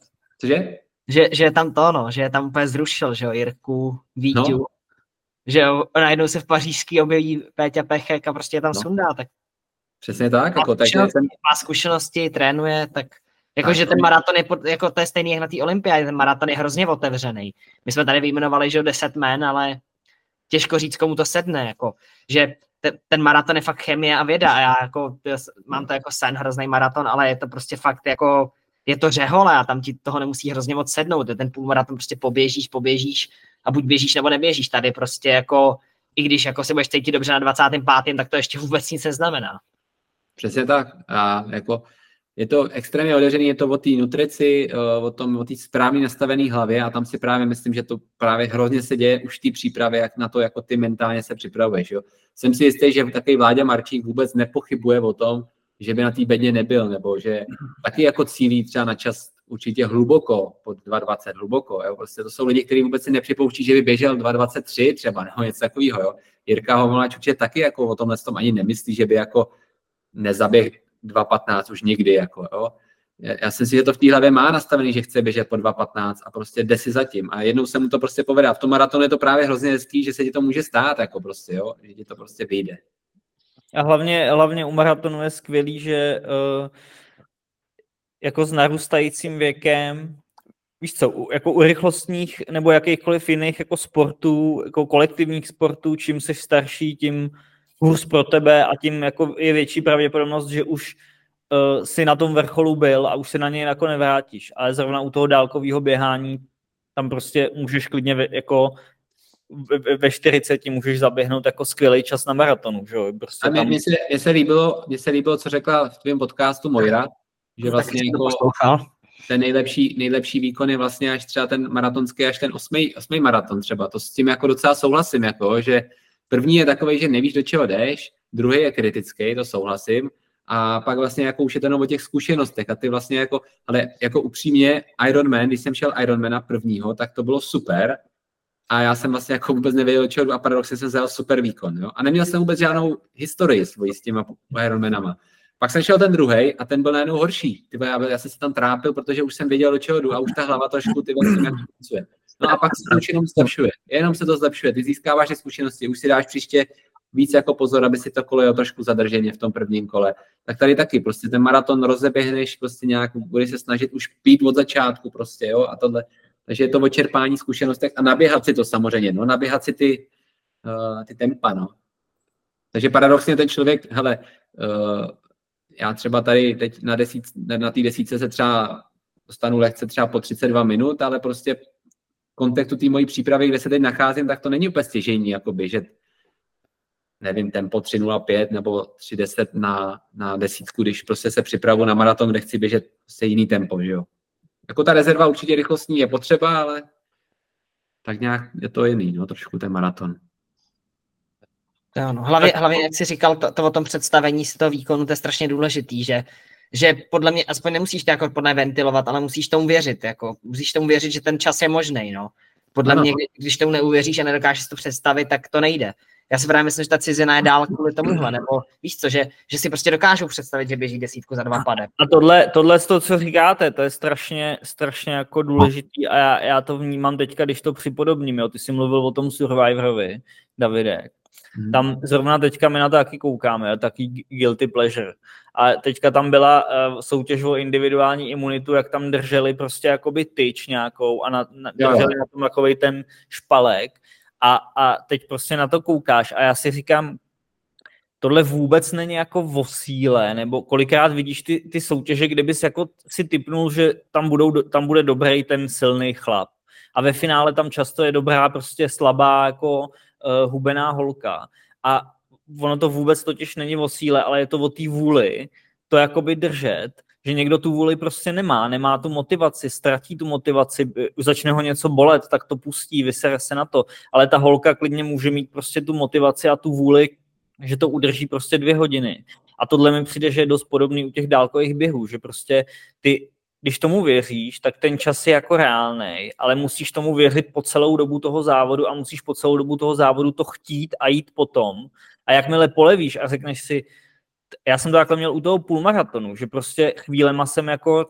Speaker 2: Cože?
Speaker 3: Že je tam to, no, že je tam úplně zrušil, že jo, Jirku, Víťu, no. Že jo, najednou se v pařížský objeví Péťa Pechek a prostě je tam sundá, tak.
Speaker 2: Přesně tak, jako
Speaker 3: má zkušenosti, trénuje, tak jakože ten maraton je, jako to je stejný jak na té olympiádě, ten maraton je hrozně otevřený. My jsme tady vyjmenovali, že 10 jmen, ale těžko říct, komu to sedne, jako, že ten maraton je fakt chemie a věda a já jako, mám to jako sen, hrozný maraton, ale je to prostě fakt jako, je to řehole a tam ti toho nemusí hrozně moc sednout, ten půlmaraton prostě poběžíš a buď běžíš nebo neběžíš, tady prostě jako, i když jako se budeš cítit dobře na 25., tak to ještě vůbec nic neznamená.
Speaker 2: Přesně tak. A jako je to extrémně otevřený, je to o té nutrici, o té správně nastavené hlavě a tam si právě myslím, že to právě hrozně se děje už v té přípravě, jak na to, jako ty mentálně se připravuješ. Jo. Jsem si jistý, že takový Vláďa Marčík vůbec nepochybuje o tom, že by na té bedně nebyl, nebo že taky jako cílí třeba na čas určitě hluboko, pod 2,20 hluboko. Jo. Prostě to jsou lidi, kteří vůbec si nepřipouští, že by běžel 2,23 třeba, nebo něco takového. Jo. Jirka Homoláč určitě taky jako o tomhle tom ani nemyslí, že by jako nezaběh 2,15 už nikdy. Jako, jo. Já si myslím, že to v té hlavě má nastavený, že chce běžet po 2,15 a prostě jde si zatím. A jednou se mu to prostě povede. A v tom maratonu je to právě hrozně hezký, že se ti to může stát, jako prostě, jo, že ti to prostě vyjde.
Speaker 1: A hlavně u maratonu je skvělý, že jako s narůstajícím věkem, víš co, jako u rychlostních nebo jakýchkoliv jiných jako sportů, jako kolektivních sportů, čím jsi starší, tím hůř pro tebe a tím jako je větší pravděpodobnost, že už si na tom vrcholu byl a už se na něj jako nevrátíš. Ale zrovna u toho dálkového běhání tam prostě můžeš klidně jako ve 40 můžeš zaběhnout jako skvělý čas na maratonu. Že jo? Prostě
Speaker 2: a mně se líbilo, co řekla v tvém podcastu Mojra, že vlastně jako ten nejlepší výkon je vlastně až třeba ten maratonský, až ten 8. maraton třeba. To s tím jako docela souhlasím, jako, že první je takovej, že nevíš, do čeho jdeš, druhý je kritický, to souhlasím, a pak vlastně jako už je to jenom o těch zkušenostech a ty vlastně jako, ale jako upřímně Ironman, když jsem šel Ironmana prvního, tak to bylo super a já jsem vlastně jako vůbec nevěděl, do čeho a paradoxně jsem vzal super výkon, jo? A neměl jsem vůbec žádnou historii svoji s těma Ironmanama. Pak jsem šel ten druhej a ten byl najednou horší. Já jsem se tam trápil, protože už jsem věděl, do čeho jdu a už ta hlava trošku jak pracuje. No a pak se to už jenom zlepšuje. Jenom se to zlepšuje. Ty získáváš ty zkušenosti, už si dáš příště víc jako pozor, aby si to kolo jel trošku zadrženě v tom prvním kole. Tak tady taky prostě ten maraton rozeběhneš, prostě nějak budeš se snažit už pít od začátku prostě, jo, a tohle. Takže je to o čerpání zkušenostech a naběhat si to samozřejmě, no, naběhat si ty tempa, no. Takže paradoxně ten člověk, hele, já třeba tady teď na té desítce se třeba dostanu lehce třeba po 32 minut, ale prostě v kontextu té mojí přípravy, kde se teď nacházím, tak to není úplně stěžejní, jako běžet, nevím, tempo 3.05 nebo 3.10 na desítku, když prostě se připravu na maraton, kde chci běžet prostě jiný tempo, že jo. Jako ta rezerva určitě rychlostní je potřeba, ale tak nějak je to jiný, no, trošku ten maraton.
Speaker 3: No, hlavně, jak jsi říkal, to o tom představení si toho výkonu, to je strašně důležitý, že podle mě, aspoň nemusíš to jako podle ventilovat, ale musíš tomu věřit, jako, musíš tomu věřit, že ten čas je možný, no. Podle mě, když tomu neuvěříš a nedokážeš to představit, tak to nejde. Já si právě myslím, že ta cizina je dál kvůli tomuhle, nebo víš co, že si prostě dokážou představit, že běží desítku za 2 pade.
Speaker 1: A tohle to, co říkáte, to je strašně jako důležitý a já to vnímám teďka, když to připodobním, jo. Ty jsi mluvil o tom Survivorovi, Davide. Tam zrovna teďka my na to taky koukáme, taky guilty pleasure. A teďka tam byla soutěž o individuální imunitu, jak tam drželi prostě jakoby tyč nějakou a drželi na tom takovej ten špalek a teď prostě na to koukáš a já si říkám, tohle vůbec není jako o síle, nebo kolikrát vidíš ty soutěže, kde bys jako si tipnul, že tam bude dobrý ten silný chlap. A ve finále tam často je dobrá prostě slabá jako hubená holka. A ono to vůbec totiž není o síle, ale je to o té vůli to jakoby držet, že někdo tu vůli prostě nemá tu motivaci, ztratí tu motivaci, začne ho něco bolet, tak to pustí, vysere se na to. Ale ta holka klidně může mít prostě tu motivaci a tu vůli, že to udrží prostě 2 hodiny. A tohle mi přijde, že je dost podobný u těch dálkových běhů, že prostě ty, když tomu věříš, tak ten čas je jako reálnej, ale musíš tomu věřit po celou dobu toho závodu a musíš po celou dobu toho závodu to chtít a jít potom. A jakmile polevíš a řekneš si, já jsem to takhle měl u toho půlmaratonu, že prostě chvílema jsem jako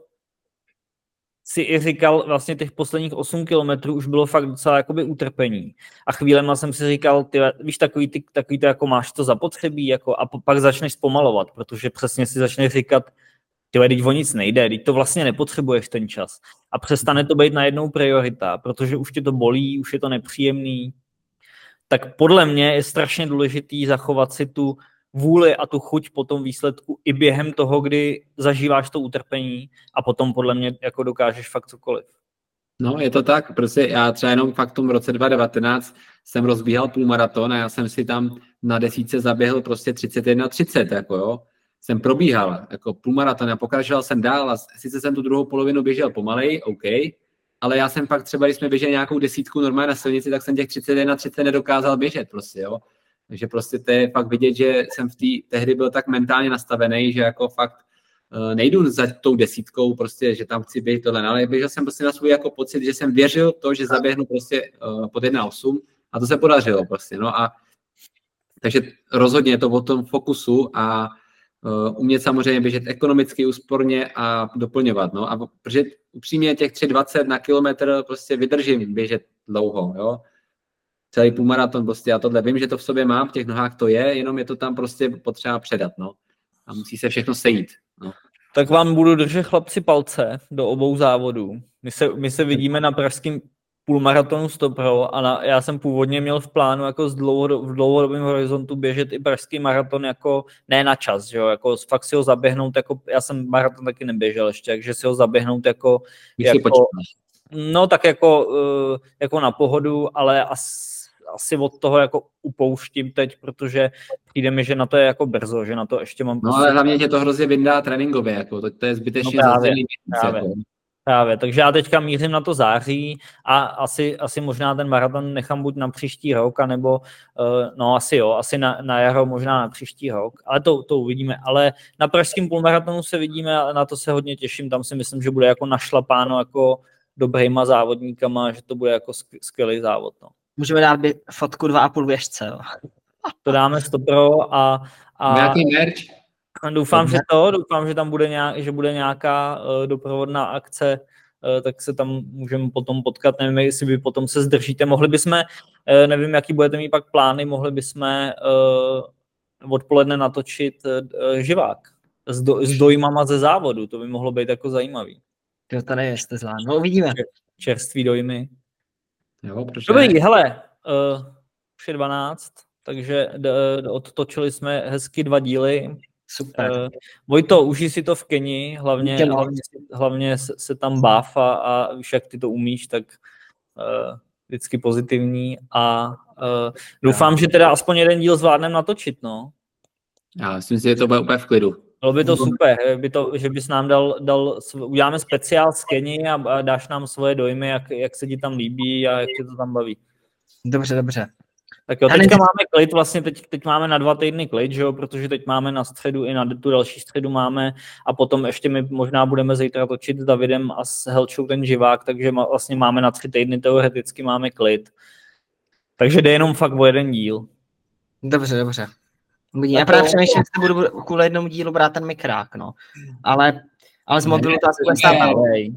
Speaker 1: si i říkal, vlastně těch posledních 8 kilometrů už bylo fakt docela jakoby utrpení. A chvílema jsem si říkal, ty, víš, takový to jako máš to zapotřebí, jako, a pak začneš zpomalovat, protože přesně si začneš říkat, teď o nic nejde, teď to vlastně nepotřebuješ ten čas. A přestane to být najednou priorita, protože už tě to bolí, už je to nepříjemný. Tak podle mě je strašně důležitý zachovat si tu vůli a tu chuť po tom výsledku i během toho, kdy zažíváš to utrpení a potom podle mě jako dokážeš fakt cokoliv.
Speaker 2: No, je to tak, prostě já třeba jenom fakt v tom roce 2019 jsem rozbíhal půlmaraton a já jsem si tam na desítce zaběhl prostě 31:30, jako jo. jsem probíhal jako půlmaraton a pokračoval jsem dál a sice jsem tu druhou polovinu běžel pomalej, OK, ale já jsem pak třeba, když jsme běželi nějakou desítku normálně na silnici, tak jsem těch 31-30 nedokázal běžet prostě, jo. Takže prostě to je fakt vidět, že jsem tehdy byl tak mentálně nastavený, že jako fakt nejdu za tou desítkou prostě, že tam chci běžet tohle, ale běžel jsem prostě na svůj jako pocit, že jsem věřil to, že zaběhnu prostě pod 1,8 a to se podařilo prostě, no a takže rozhodně je to o tom fokusu a umět samozřejmě běžet ekonomicky, úsporně a doplňovat, no a protože upřímně těch 3,20 na kilometr prostě vydržím běžet dlouho, jo. Celý půlmaraton prostě, já tohle vím, že to v sobě mám, v těch nohách to je, jenom je to tam prostě potřeba předat, no. A musí se všechno sejít, no.
Speaker 1: Tak vám budu držet, chlapci, palce do obou závodů. My se vidíme na pražském půlmaratonu 100 Pro a já jsem původně měl v plánu jako v dlouhodobém horizontu běžet i pražský maraton jako ne na čas, že jo, jako fakt si ho zaběhnout, jako já jsem maraton taky neběžel ještě, takže si ho zaběhnout jako no tak jako na pohodu, ale asi od toho jako upouštím teď, protože přijde mi, že na to je jako brzo, že na to ještě mám...
Speaker 2: No ale hlavně tě to hrozně vyndá tréninkově, jako to je zbytečně zazdělý.
Speaker 1: Právě, takže já teďka mířím na to září a asi možná ten maraton nechám buď na příští rok, anebo no asi na jaro, možná na příští rok, ale to uvidíme, ale na pražském půlmaratonu se vidíme a na to se hodně těším, tam si myslím, že bude jako našlapáno jako dobrýma závodníkama, že to bude jako skvělý závod, no.
Speaker 3: Můžeme dát fotku 2,5 běžce, jo.
Speaker 1: To dáme 100 Pro a
Speaker 2: nějaký merch?
Speaker 1: Doufám, že tam bude nějaká doprovodná akce, tak se tam můžeme potom potkat, nevím, jestli by potom se zdržíte, mohli bychom, nevím, jaký budete mít pak plány, mohli bychom odpoledne natočit živák s dojmama ze závodu, to by mohlo být jako zajímavý.
Speaker 3: To nevím, jestli to no uvidíme.
Speaker 1: Čerství dojmy.
Speaker 2: Jo,
Speaker 1: dobrý, hele, už je 12, takže odtočili jsme hezky 2 díly.
Speaker 3: Super.
Speaker 1: Vojto, užij si to v Keni, hlavně se tam báv a víš, jak ty to umíš, tak vždycky pozitivní a doufám, že teda aspoň jeden díl zvládneme natočit, no.
Speaker 2: Já myslím si, že to bude úplně v klidu.
Speaker 1: Bylo by to super, že bys nám uděláme speciál z Keni a dáš nám svoje dojmy, jak se ti tam líbí a jak se to tam baví.
Speaker 3: Dobře.
Speaker 1: Tak jo, teďka máme klid, vlastně teď máme na 2 týdny klid, že jo, protože teď máme na středu i na tu další středu máme a potom ještě my možná budeme zítra točit s Davidem a s Helčou ten živák, takže vlastně máme na 3 týdny teoreticky máme klid. Takže jde jenom fakt o jeden díl.
Speaker 3: Dobře. Já právě přemýšlím, že budu kvůli jednomu dílu brát ten mikrák, no. Ale z mobilu to asi bude stát.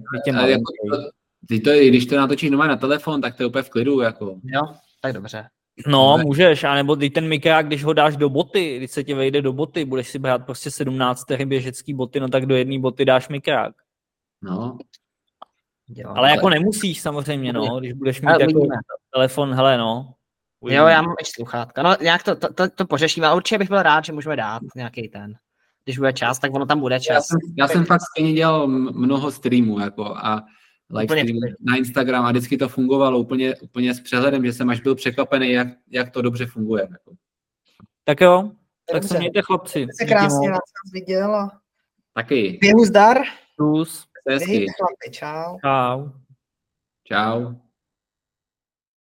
Speaker 2: Když to natočíš doma na telefon, tak to je úplně v klidu, jako.
Speaker 3: Jo, tak dobře.
Speaker 1: No, můžeš, anebo ten mikrák, když ho dáš do boty, když se ti vejde do boty, budeš si brát prostě 17 běžecký boty, no tak do jedné boty dáš mikrák.
Speaker 2: No.
Speaker 1: Jo, ale jako nemusíš samozřejmě, no, když budeš mít jako telefon, hele, no.
Speaker 3: Jo, já mám ještě sluchátka. No, nějak to pořešíme, ale určitě bych byl rád, že můžeme dát nějaký ten. Když bude čas, tak ono tam bude čas.
Speaker 2: Já jsem fakt stejně dělal mnoho streamů, jako a live stream na Instagram a vždycky to fungovalo úplně s přehledem, že jsem až byl překvapený, jak to dobře funguje. Jako.
Speaker 1: Tak jo, tak se mějte, chlapci.
Speaker 4: Se krásně vás viděl a
Speaker 2: taky.
Speaker 4: Běhu zdar.
Speaker 1: Plus.
Speaker 4: Hezky. Chlapi, čau.
Speaker 1: Čau.
Speaker 2: Čau.